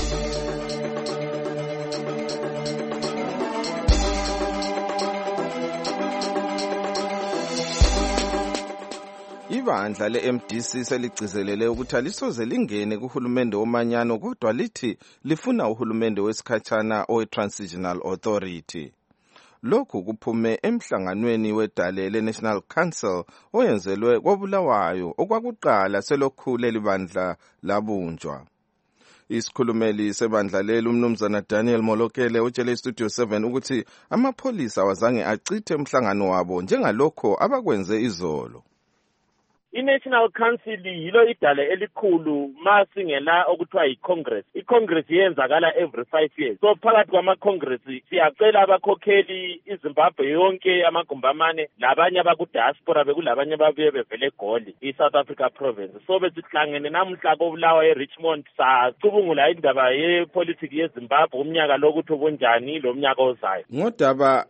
Ibandla le-MDC seligcizelele ukuthi alisoze lingene kuhulumende womanyano kodwa lithi lifuna uhulumende wesikhatshana owe-Transitional Authority. Lokhu kuphume emhlanganweni wedale le-National Council oyenzelwe koBulawayo okwakuqala selokhu leli bandla labunjwa. Isikhulumeli sebandla leli umnumzana Daniel Molokele utshele iStudio 7 ukuthi amapholisa wazange achithe umhlangano wabo njengalokho abakwenze izolo. I-National Council yilo idale elikhulu masingela okuthiwa yi-Congress. I-Congress yenzakala every 5 years. So phakathi kwama-Congress siyacela abakhokheli iZimbabwe yonke amagumbi amane labanye abakudiaspora bekulabanye ababuye bevele eGoli i-South Africa province. So besihlangene namuhla koBulawayo eRichmond sacubungula indaba yepolitiki yeZimbabwe umnyaka lokuthi ubunjani lo mnyaka ozayo. Ngodaba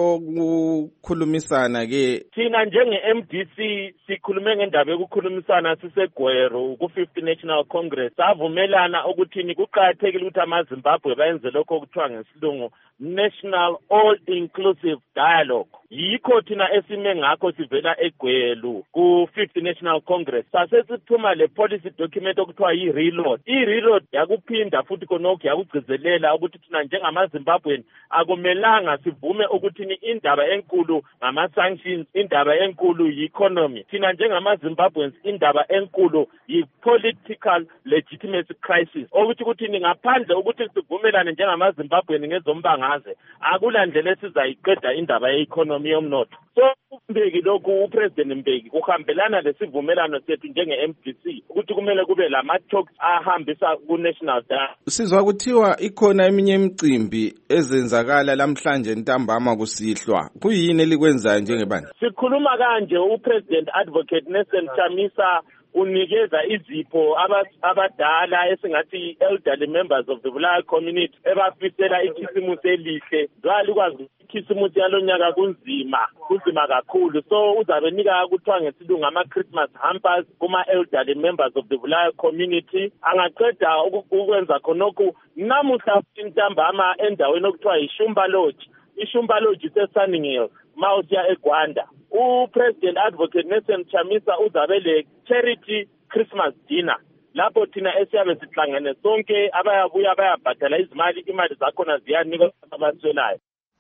lokukhulumisana ke thina njenge-MDC sikhulume indaba yokukhulumisana siseGweru ku-50 National Congress savumelana ukuthini kuqakathekile ukuthi amaZimbabwe bayenze lokho okuthiwa ngesilungu National All-Inclusive Dialogue. Yikho thina esime ngakho sivela eGweru ku-50 National Congress sasesiphuma le policy document okuthiwa yi-reload. I-reload yakuphinda futhi konokho yakugcizelela ukuthi thina njengamaZimbabweni akumelanga sivume ukuthini indaba enkulu ngama-sanctions, indaba enkulu yi-economy. Thina njengamaZimbabweans indaba enkulu yi-political legitimacy crisis. Ukuthi kuthini ngaphandle ukuthi sivumelane njengamaZimbabweni ngezombangaze akula ndlela esizayiqeda indaba ye-economy yomnotho. So Mbeki lokhu uPresident Mbeki kuhambelana lesivumelano sethu njenge-MDC ukuthi kumele kube lama-talks ahambisa ku-national dialogue. Sizwa kuthiwa ikhona eminye imicimbi ezenzakala lamhlanje ntambama kusihlwa. Kuyini elikwenzayo njengebandla? Sikhuluma kanje uPresident Advocate Nelson Chamisa unikeza izipho abadala esingathi elderly members of the Bulawayo community ebafisela ikhisimusi elihle. Zwali kwazi ikhisimusi yalonyaka kunzima kakhulu. So uzabe nika kuthiwa ngesilungu ama-Christmas hampers kuma-elderly members of the Bulawayo community. Angaqeda ukwenza khonokhu namuhla intambama endaweni okuthiwa yiShumba Lodge. iShumba Lodge iseSunning Hill mawusiya eGwanda. uPresident Advocate Nelson Chamisa uzabe le charity Christmas dinner lapho thina esiyabe sihlangene sonke abayabuya bayabhadala imali zakhona ziyanikwa abaswelayo.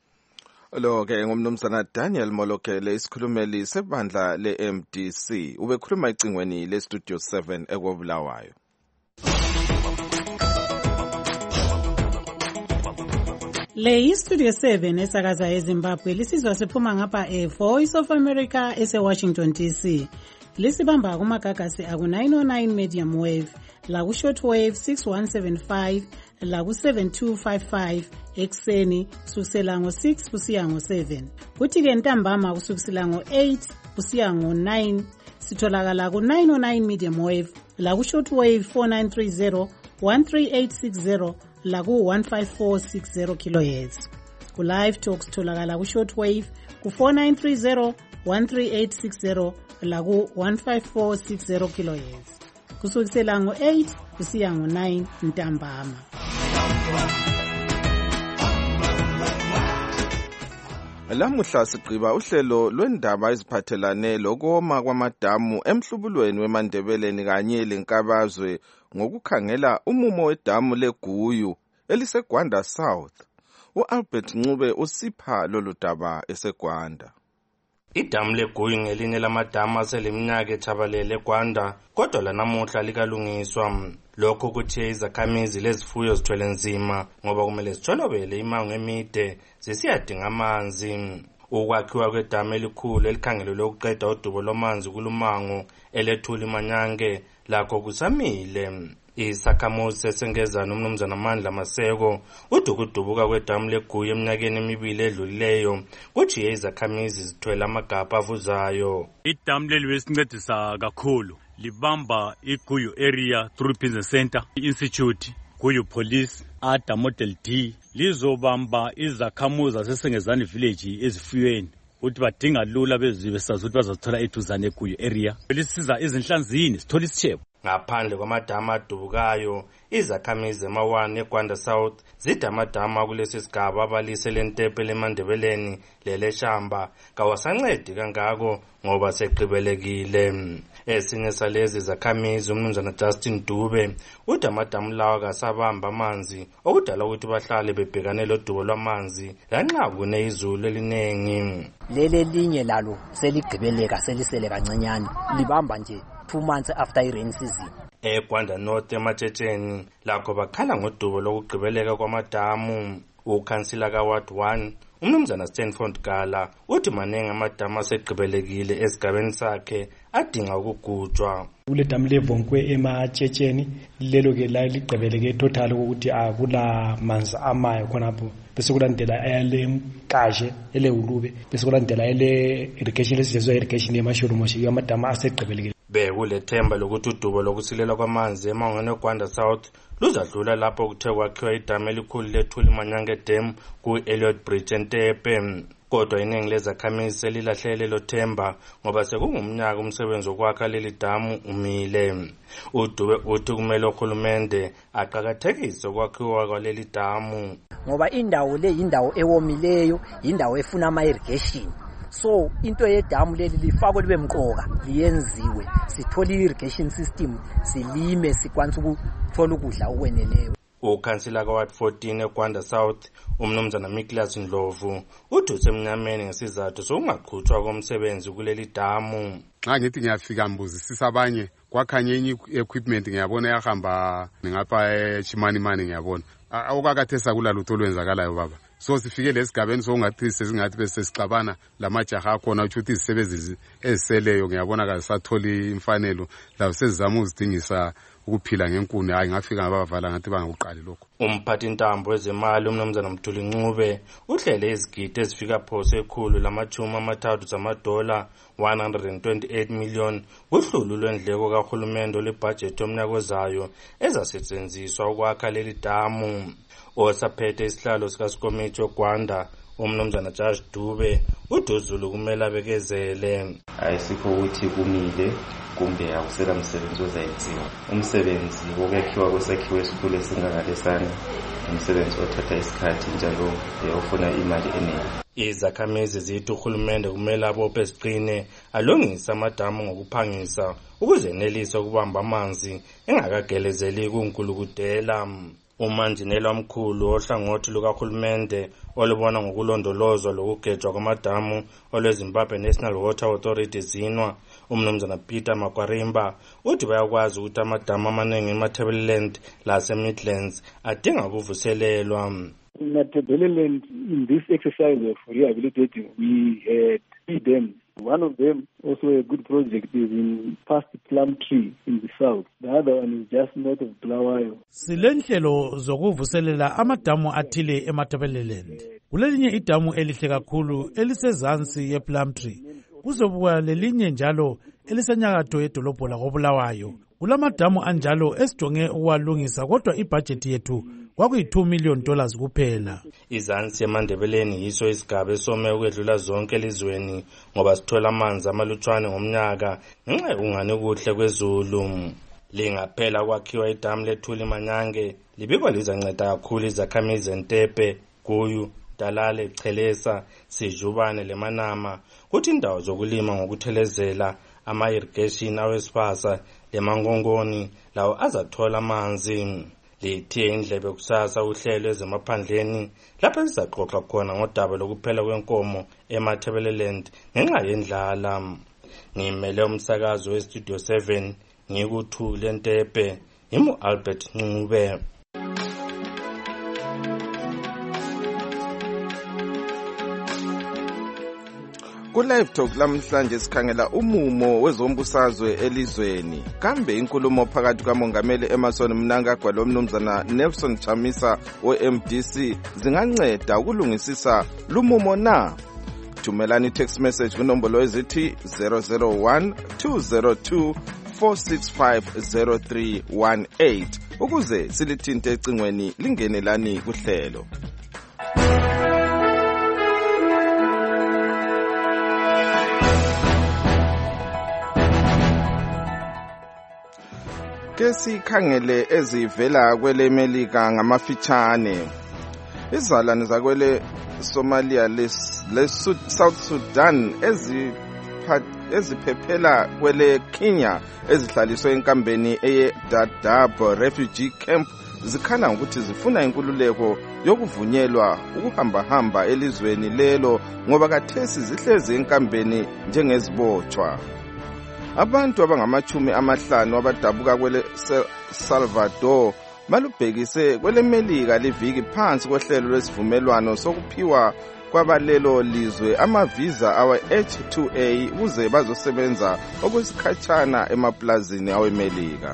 Lo ke ngumnumzana Daniel Molokele isikhulumeli sebandla le-MDC ubekhuluma icingweni leStudio 7 eKobulawayo. Le iStudio 7 esakaza eZimbabwe lisizwa siphuma ngapha eVoice of America eseWashington DC. Lisibamba kumagagasi aku-909 medium wave, laku-shortwave 6175, laku-7255 ekseni kusukisela ngo-6 kusiya ngo-7. Kuthi-ke ntambama kusukisela ngo-8 kusiya ngo-9 sitholakala ku-909 medium wave, laku-shortwave 4930, 13860, laku-15460 kHz. Ku-live talk sitholakala ku-shortwave ku-4930 13860 laku-15460 kHz kusukisela ngo-8 kusiya ngo-9 ntambama. Lamuhla sigqiba uhlelo lwendaba eziphathelane lokoma kwamadamu emhlubulweni weMandebeleni kanye lenkabazwe ngokukhangela umumo wedamu leGuyu eliseGwanda South. U-Albert Ncube usipha lolu daba eseGwanda. Idamu leGuyu ngelinye lamadamu aseleminyaka ethabalele eGwanda, kodwa lanamuhla likalungiswa. Lokho kuthi izakhamizi lezifuyo zithwele nzima ngoba kumele zitholobele imango emide zisiyadinga amanzi. Ukwakhiwa kwedamu elikhulu elikhangelelwe ukuqeda udubo lwamanzi kulumango elethula imanyange lakho kusamile. Isakhamuzi sesengezana uMnumzana Mandla Maseko uthi ukudubuka kwedamu leGuyu eminyakeni emibili edlulileyo kuthi izakhamizi zithwele amagabha avuzayo. Idamu leli besincedisa kakhulu, libamba iGuyu area through business center, institute, Guyu police, Ada model D, lizobamba izakhamuzi zasesengezani village ezifuyweni uthi badinga lula besazi ukuthi bazathola eduzane eGuyu area. Lisiza izinhlanzini sithola isitshebo. Ngaphandle kwamadamu adubukayo, izakhamizi ema-1 eGwanda South zidda amadamu kulesi sigaba abalise lentepe leMandebeleni leleshamba kawasancedi kangako ngoba seqibelekile. Esinye salezi zakhamizi uMnumzana Justin Dube uthi amadamu lawa kasabamba amanzi okudala ukuthi bahlale bebhekane lodubo lwamanzi lanxa kune izulu elinengi. Lele linye lalo seligqibeleka selisele kancinyane, libamba nje 2 months after i-rain season. EGwanda North eMatshetsheni lakho bakhala ngodubo lokugqibeleka kwamadamu. Ukhansila kaWard 1 uMnumzana Stanford Gala uthi maningi amadamu asegqibelekile esigabeni sakhe adinga ukugujwa. Kule damu leVonkwe eMatshetsheni lelo ke la ligqibeleke total ukuthi akula manzi amayo khonapho, bese kulandela ayalemkashe eleHulube, bese kulandela ele irrigation lesizwe irrigation yeMasholomoshi yamadamu asegqibelekile. Bekulethemba lokuthi udubo lokusilela kwamanzi emangweni eGwanda South luzadlula lapho kuthe kwakhiwa idamu elikhulu lethula imanyange dam ku-Elliot Bridge eNtepe. Kodwa iningi lezakhamizi selilahlele lo themba ngoba sekungumnyaka umsebenzi wokwakha leli damu umile. uDube uthi kumele uhulumende aqhakathekise ukwakhiwa kwaleli damu ngoba indawo le indawo ewomileyo, indawo efuna ama-irrigation. So into yedamu leli lifakwe libe mqoka, liyenziwe, sithole i-irrigation system, silime sikwanisa ukuthola ukudla okweneleyo. Ukhansila kaWard 14 eGwanda South uMnumzana Miklas Ndlovu uthi usemnyameni ngesizathu sokungaqhutshwa komsebenzi kuleli damu. Xa ngithi ngiyafika mbuzisisa abanye kwakhanye enye equipment ngiyabona yahamba ngapha eChimanimani ngiyabona awukakathesa kulalutho olwenzakalayo baba. So sifike lesigabeni sokungathi sesingathi bese sixabana lamajaha akhona ukuthi izisebenzi eziseleyo ngiyabona kazisatholi imfanelo la sezizama uzidingisa ukuphila ngenkuni. Hayi ngafika ngabavala ngathi bangakuqali lokho. Umphathi intambo ezemali uMnumzana Mthuli Ncube uhlele izigidi ezifika phose ekhulu lama-30 zamadola 128 million kuhlulu lwendleko kahulumende olebhajethi yomnyaka ozayo ezasetshenziswa ukwakha leli damu. Osaphethe isihlalo sikasikomiti weGwanda uMnumzana Josh Dube uDuzulu kumele abekezele. Ayisikho ukuthi kumile kumbe akusela msebenzi ozayenziwa. Umsebenzi wokwakhiwa kwesakhiwo esikhulu esingangalesana umsebenzi othatha isikhathi njalo ufuna imali eningi. Izakhamizi zithi uhulumende kumele abophe siqine alungise amadamu ngokuphangisa ukuze enelise ukubamba amanzi engakagelezeli kunkulukudela. Umanjinela omkhulu ohlangothi lukahulumende olubona ngokulondolozwa lokugejwa kwamadamu olweZimbabwe National Water Authority zinwa uMnumzana Peter Makwarimba uthi bayakwazi ukuthi amadamu amaningi eMatabeleland laseMidlands adinga ukuvuselelwa. Matabeleland, in this exercise of rehabilitating, we had 3 dams. One of them, also a good project, is in past Plumtree in the south. The other one is just north of Bulawayo. Silenhlelo zokuvuselela amadamu athile eMatabeleland. Kulelinye idamu elihle kakhulu elisezansi yePlumtree. Kuzobuka lelinye njalo elisenyakatho yedolobho lakoBulawayo. Kulamadamu anjalo esijonge ukwalungisa kodwa ibhajethi yethu kwakuyi$2 million kuphela. Izansi yemandebeleni yiso isigaba esome ukwedlula zonke elizweni ngoba sithola amanzi amalutshwane ngomnyaka ngenxa yokungani kuhle kwezulu. Lingaphela kwakhiwa idamu leThuli Manyange libikwa lizanceda kakhulu izakhamizi eNtepe, Guyu, Dalale, Chelesa, Sijubane leManama kuthi indawo zokulima ngokuthelezela ama-irrigation awesifasa leMangongoni lawo azathola amanzi. Lithiye indlebe kusasa uhlelo ezemaphandleni lapho sizaxoxa khona ngodaba lokuphela kwenkomo eMatabeleland ngenxa yendlala. Ngimele umsakazo weStudio 7 ngikuThuli eNtepe, Albert Ncube. Ku-Live Talk lamhlanje sikhangela umumo wezombusazwe elizweni. Kambe inkulumo phakathi kaMongameli Emmerson Mnangagwa lomnumzana Nelson Chamisa we-MDC zinganceda ukulungisisa lumumo na? Thumelani text message kunombolo ezithi 001 202 4650318 ukuze silithinte ecingweni lingenelani kuhlelo. Ke sikhangele ezivela kwele Melika ngamafitshane. Izalwane zakwele Somalia le South Sudan eziphephela kwele Kenya ezihlaliswe enkambeni eye Dadaab refugee camp zikhala ukuthi zifuna inkululeko yokuvunyelwa ukuhamba elizweni lelo ngoba kathesi zihlezi enkambeni njengezibotshwa. Abantu abangama-50 abadabuka kwele Salvador balubhekise kwele Melika liviki phansi kohlelo lwesivumelwano sokuphiwa kwabalelo lizwe amavisa awe-H2A ukuze bazosebenza okwesikhatshana emaplazini aweMelika.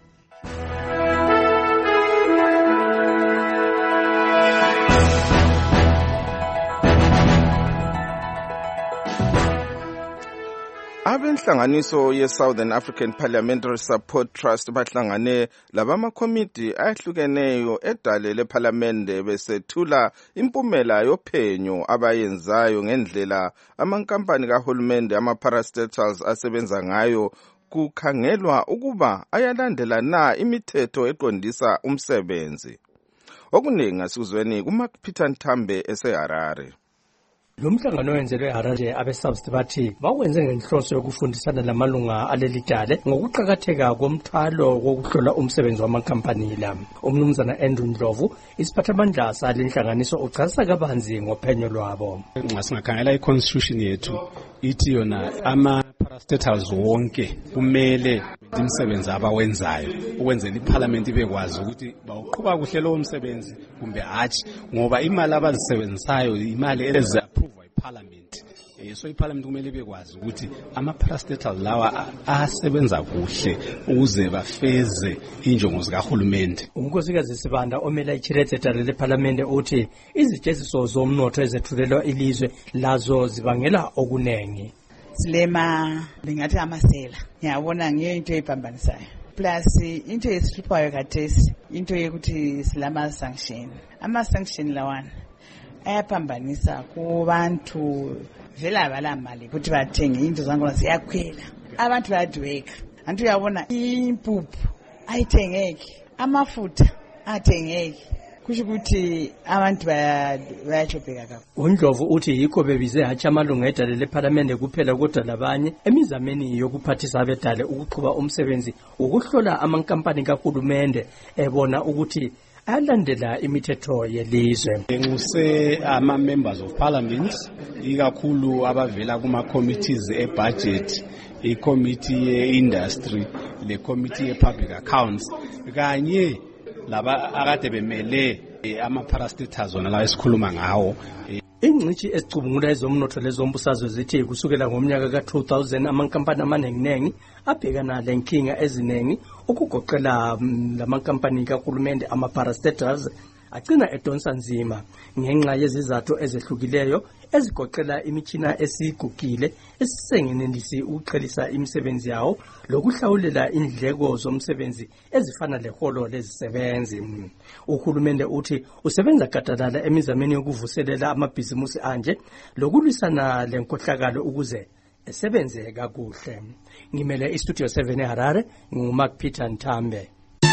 Abenhlanganiso ye-Southern African Parliamentary Support Trust bahlangane labamakomiti ahlukeneyo edale lePhalamende besethula impumela yophenyo abayenzayo ngendlela amankampani kahulumende ama-parastatals asebenza ngayo kukhangelwa ukuba ayalandela na imithetho eqondisa umsebenzi. Okuningi asikuzweni kuMark Peter Nthambe eseHarare. Lo mhlangano wenzelwe eHarare abesabsithi bathi bawenze ngenhloso yokufundisana lamalunga aleli dale ngokuqhakatheka komthwalo wokuhlola umsebenzi wamankampani la. Umnumzana Andrew Ndlovu isiphathamandla sale nhlanganiso uchazisa kabanzi ngophenyo lwabo. Singakhangela iconstitution yethu ithi yona ama-parastatals wonke kumele umsebenzi abawenzayo ukwenzela iParliament ibekwazi ukuthi bawuqhuba kuhle lo umsebenzi kumbe hatshi ngoba imali abazisebenzisayo imali ezi-approve iParliament. So iParliament kumele ibekwazi ukuthi ama-parastatal lawa asebenza kuhle ukuze bafeze injongo zikahulumende. Unkosikazi Sibanda omela iChirethe edale lePhalamende uthi izijesiso zomnotho ezethulelwa ilizwe lazo zibangela okunengi. Silema lingathi amasela ngiyabona ngiyo into epambanisayo plus into esihluphayo kathesi into yokuthi silama sanction ama-sanction lawana ayaphambanisa kubantu vela abalamali ukuthi bathenge into zangona ziyakhwela abantu bayadweka antu uyabona impuphu ayithengeki amafutha athengeki kusho ukuthi abantu bayachopeka kakhulu. uNdlovu uthi yikho bebize hatshi amalunga edale lePhalamende kuphela kodwa labanye emizameni yokuphathisa abedale ukuqhuba umsebenzi ukuhlola amankampani kahulumende ebona ukuthi ayalandela imithetho yelizwe. Nguse ama-members of parliament ikakhulu abavela kuma-committees e-budget, i-committee ye-industry, le-committee ye-public accounts kanye laba akade bemele ama-parastatals wona la esikhuluma ngawo. Ingcitshi ezicubungula ezomnotho lezombusazwe zithi kusukela ngomnyaka ka-2000 amankampani amanenginengi abhekana lenkinga eziningi ukugoqela lamankampani kahulumende ama-parastatals agcina edonsa nzima ngenxa yezizathu ezehlukileyo ezigoqela imitshina esiyigugile esisengenelisi ukuqhelisa imisebenzi yawo lokuhlawulela indleko zomsebenzi ezifana leholo lezisebenzi. Uhulumende uthi usebenza gadalala emizameni yokuvuselela amabhizimusi anje lokulwisana lenkohlakalo ukuze esebenze kakuhle. Ngimele iStudio 7 eHarare, nguMark Peter Ntambe.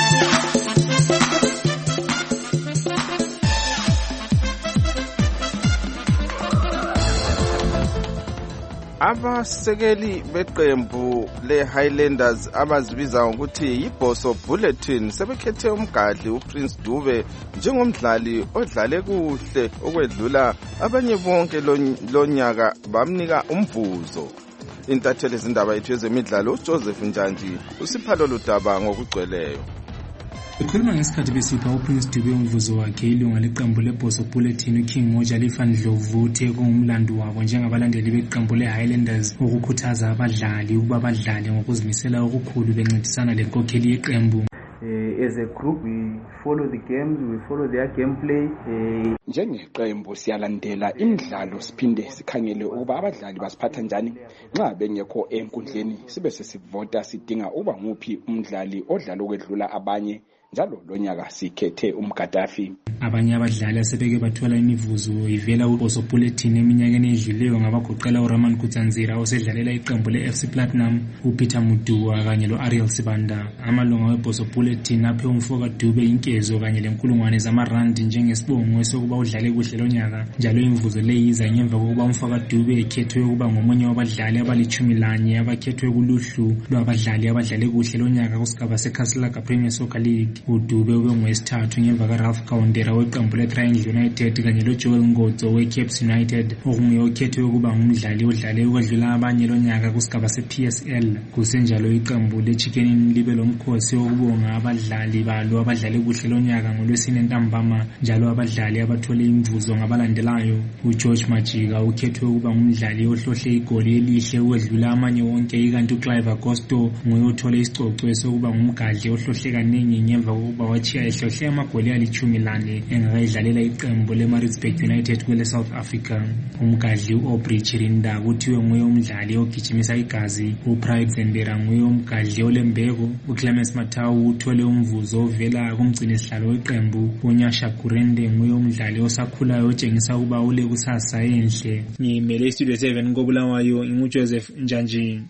Abasekeli beqembu le-Highlanders abazibiza ngokuthi yiBoso Bulletin sebekhethe umgadli uPrince Dube njengomdlali odlale kuhle okwedlula abanye bonke lonyaka bamnika umvuzo. Intatheli izindaba yethu yezemidlalo uJoseph Njanji usipha lolu daba ngokugcweleyo. Ekhuluma ngesikhathi besipha uPrince Dube umvuzo wakhe, ilunga leqembu leBoso Bulletin uKing Mojalifan Ndlovu uthe kungumlando wabo njengabalandeli beqembu leHighlanders ukukhuthaza abadlali ukuba badlale ngokuzimisela okukhulu bencedisana lenkokheli yeqembu. As a group we follow the games, we follow their gameplay. Njengeqembu siyalandela imidlalo siphinde sikhangele ukuba abadlali basiphatha njani. Nxa bengekho enkundleni sibe sesivota sidinga uba nguphi umdlali odlala okwedlula abanye. Njalo lonyaka sikhethe uMgadafi. Abanye abadlali asebeke bathola imivuzo ivela kuBoso Bulletin eminyakeni edluleyo ngabagoqela uRaman Kutsanzira osedlalela iqembu leFC Platinum, uPeter Muduwa kanye loAriel Sibanda. Amalunga weBoso Bulletin aphe umfoka Dube inkezo kanye lenkulungwane zamarandi njengesibongo sokuba udlale kuhle lonyaka. Njalo imivuzo leyiza ngemva kokuba umfoka Dube ekhethwe ukuba ngomunye wabadlali abali-11 abakhethwe kuluhlu lwabadlali abadlale kuhle lonyaka kusigaba seKaslaka Premier Soccer League. uDube ube ngwesithathu ngemva kaRalph Kawundera weqembu leTriangle United kanye loJoel Ngodzo weCaps United okunguye okhethwe ukuba ngumdlali odlale ukwedlula abanye lonyaka kusigaba sePSL. Kusenjalo iqembu leChicken libe lomkhosi wokubonga abadlali balo abadlale kuhle lonyaka ngoLwesine ntambama. Njalo abadlali abathole imvuzo ngabalandelayo: uGeorge Majika ukhethwe ukuba ngumdlali ohlohle igoli elihle ukwedlula amanye wonke, ikanti uClive Agosto nguye othole isicoco sokuba ngumgadli ohlohle kaningi ngemva kokuba wachiya ehlohle amagoli ali-14 engakayidlalela iqembu leMaritzburg United kwele South Africa. Umgadli uAubrey Chirinda kuthiwe nguye umdlali ogijimisa igazi. uPride Zendera nguye umgadli olembeko. uClemens Mathawu uthole umvuzo ovela kumgcinisihlalo weqembu. uNyasha Kurende nguye umdlali osakhulayo otshengisa ukuba ule kusasa enhle. Ngimele iStudio 7 koBulawayo, nguJoseph Njanji.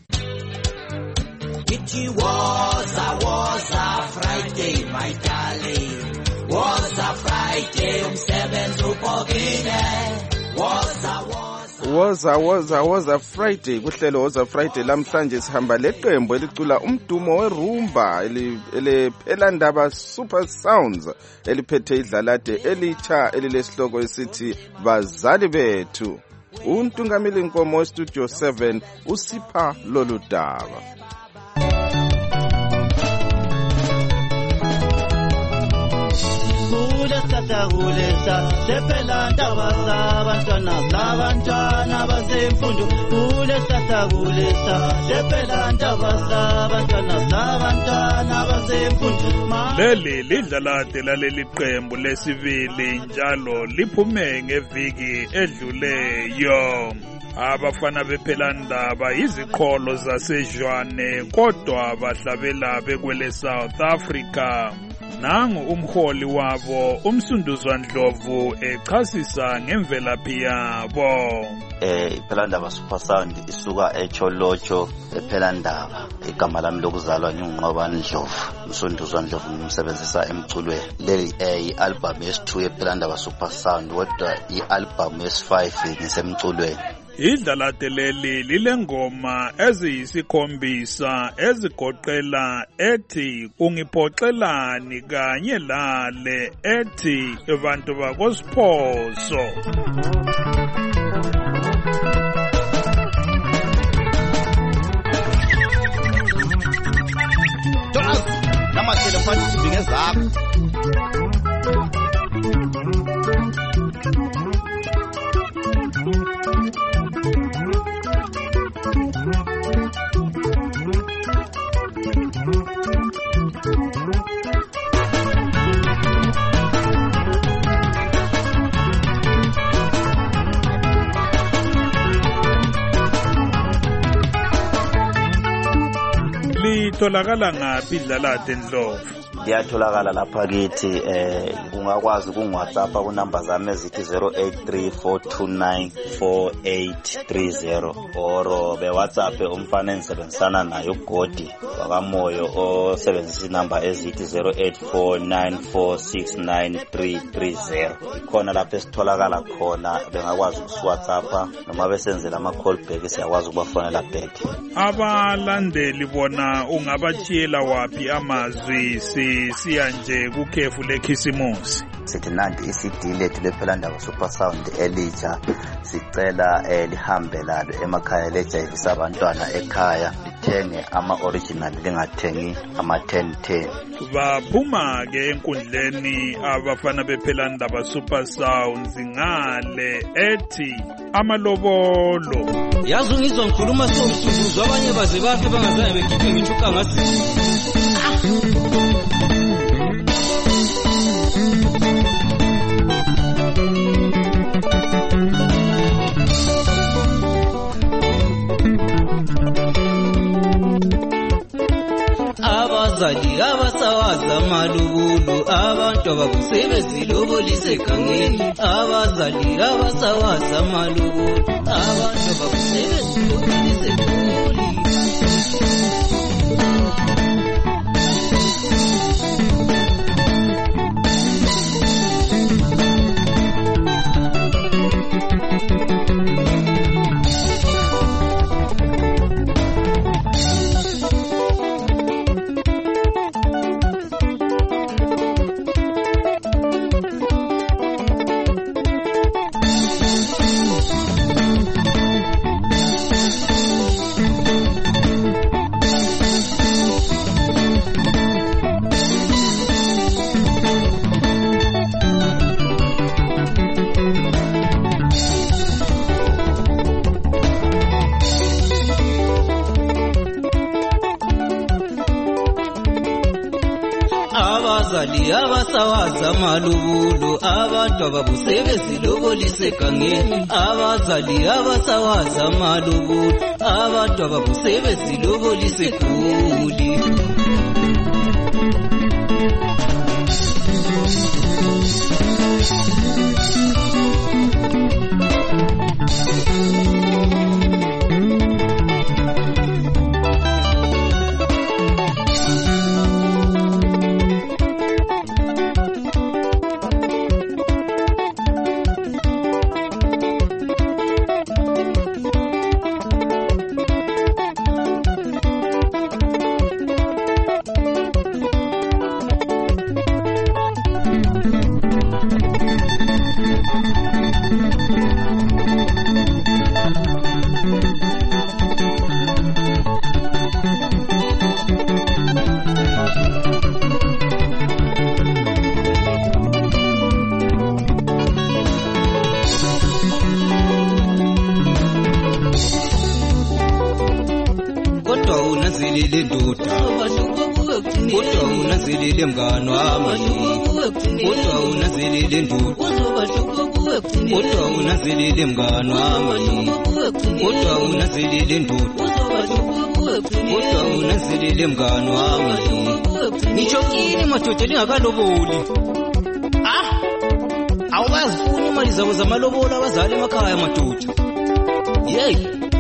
It was a Friday, my darling. Was a Friday, umsebenzi upokile. Was a Friday. Kuhlelo was a Friday lamhlanje sihamba leqembu elicula umdumo werumba eliphelandaba Super Sounds eliphethe idlalade elitsha elilesihloko esithi Bazali Bethu. Untungameli Nkomo Studio 7 usipha lolu daba. Kulesa sephela ndaba zabantwana basemfundo. Kulesa sephela ndaba zabantwana basemfundo. Leli lidlalade laleli qembu lesibili njalo liphume ngeviki edluleyo. Abafana bephelandaba iziqholo zasejwane kodwa bahlabela bekwele South Africa. Nangu umholi wabo uMsunduzwa Ndlovu echasisa ngemvelaphi yabo. Iphelandaba Super Sound isuka eCholocho ephelandaba. Igama lami lokuzalwa nginguNqobani Ndlovu. Msunduzwa Ndlovu ngimsebenzisa emculweni. Leli i-album yesi2 ephelandaba Super Sound kodwa i-album yesi5 ngisemculweni. Idlalade leli lilengoma eziyisikhombisa ezigoqela ethi ungiphoxelani kanye lale ethi abantu bakosiphoso. Namatele mfana sibinge zakho. Itholakala ngaphi idlala Ndlovu? Liyatholakala lapha kithi ungakwazi ku-WhatsApp kunamba zami ezithi 0834294830 or be-WhatsApp umfana engisebenzisana naye uGodi wakamoyo osebenzisa inamba ezithi 0849469330. Ikhona lapho esitholakala khona, bengakwazi ukusi-WhatsApp noma besenzela ama-callback siyakwazi ukubafonela back. Abalandeli bona ungabatshiyela waphi amazwi siya nje kukhefu lekhisimusi? Sithi nanti iCD lethu lePhelandaba Super Sound elitsha sicela lihambe lalo emakhaya lejayivisa abantwana ekhaya lithenge ama-original lingathengi ama-1010. Baphuma ke enkundleni abafana bePhelandaba Super Sound ngale ethi amalobolo. Yazi ngizwa ngikhuluma somsuzuzwa abanye baze bafe bangazaye bekhiphe ngichuka ngathi abazali abasawaza amalubulu abantu abakusebenzilobulise egangeni. Abazali abasawaza amalubulu abantu abakusebenzilobulise egangeni. Abazali abasawaza amalubulu abantu ababusebenzilobulise egangeni. Abazali abasawaza amalubulu abantu ababusebenzilobulise eguli. unazilile ndoda kodwa unazilile mngani wami kodwa unazilile ndoda kodwa unazilile mngani wami kodwa unazilile ndoda kodwa unazilile mngani wami ngisho kini madoda lingakaloboli awazifuni imali zabo zamalobolo abazali emakhaya madoda yey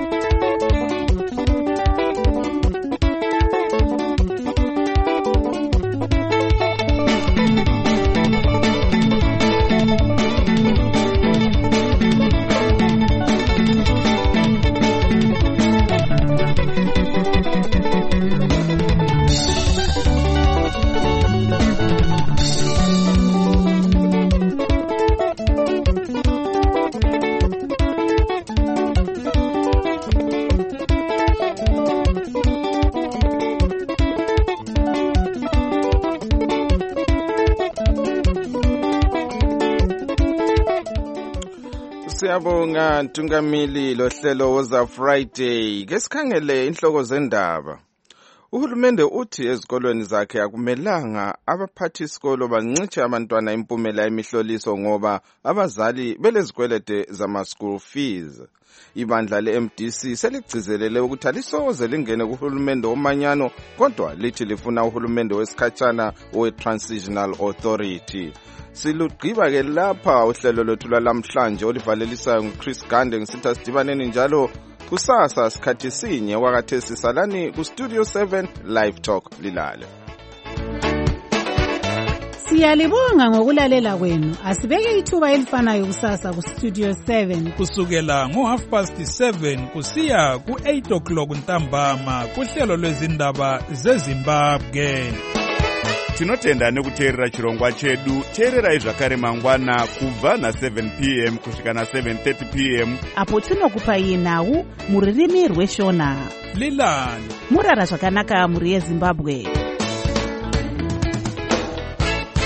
Siyabonga Ntungamili lohlelo woza Friday. Ke sikhangele inhloko zendaba. Uhulumende uthi ezikolweni zakhe akumelanga abaphathisikolo bancitshe abantwana impumela emihloliso ngoba abazali belezikwelede zama-school fees. Ibandla le-MDC seligcizelele ukuthi alisoze lingene kuhulumende womanyano kodwa lithi lifuna uhulumende wesikhatshana we-Transitional Authority. Silugqiba-ke lapha uhlelo lwethu lwalamhlanje olivalelisayo nguChris Gande ngisitha sidibaneni njalo kusasa sikhathi sinye wakhathesi salani kuStudio 7 Live Talk lilale. Siyalibonga ngokulalela kwenu. Asibeke ithuba elifanayo kusasa kuStudio 7 kusukela ngo7:30 kusiya ku8 o'clock ntambama kuhlelo lwezindaba zeZimbabwe. Tinotenda nekuteerera chirongwa chedu. Teererai zvakare mangwana kubva na7 p.m. kusvika na7:30 p.m. apo tinokupai nhau muririmi rweshona. Lilani murara zvakanaka muri yeZimbabwe.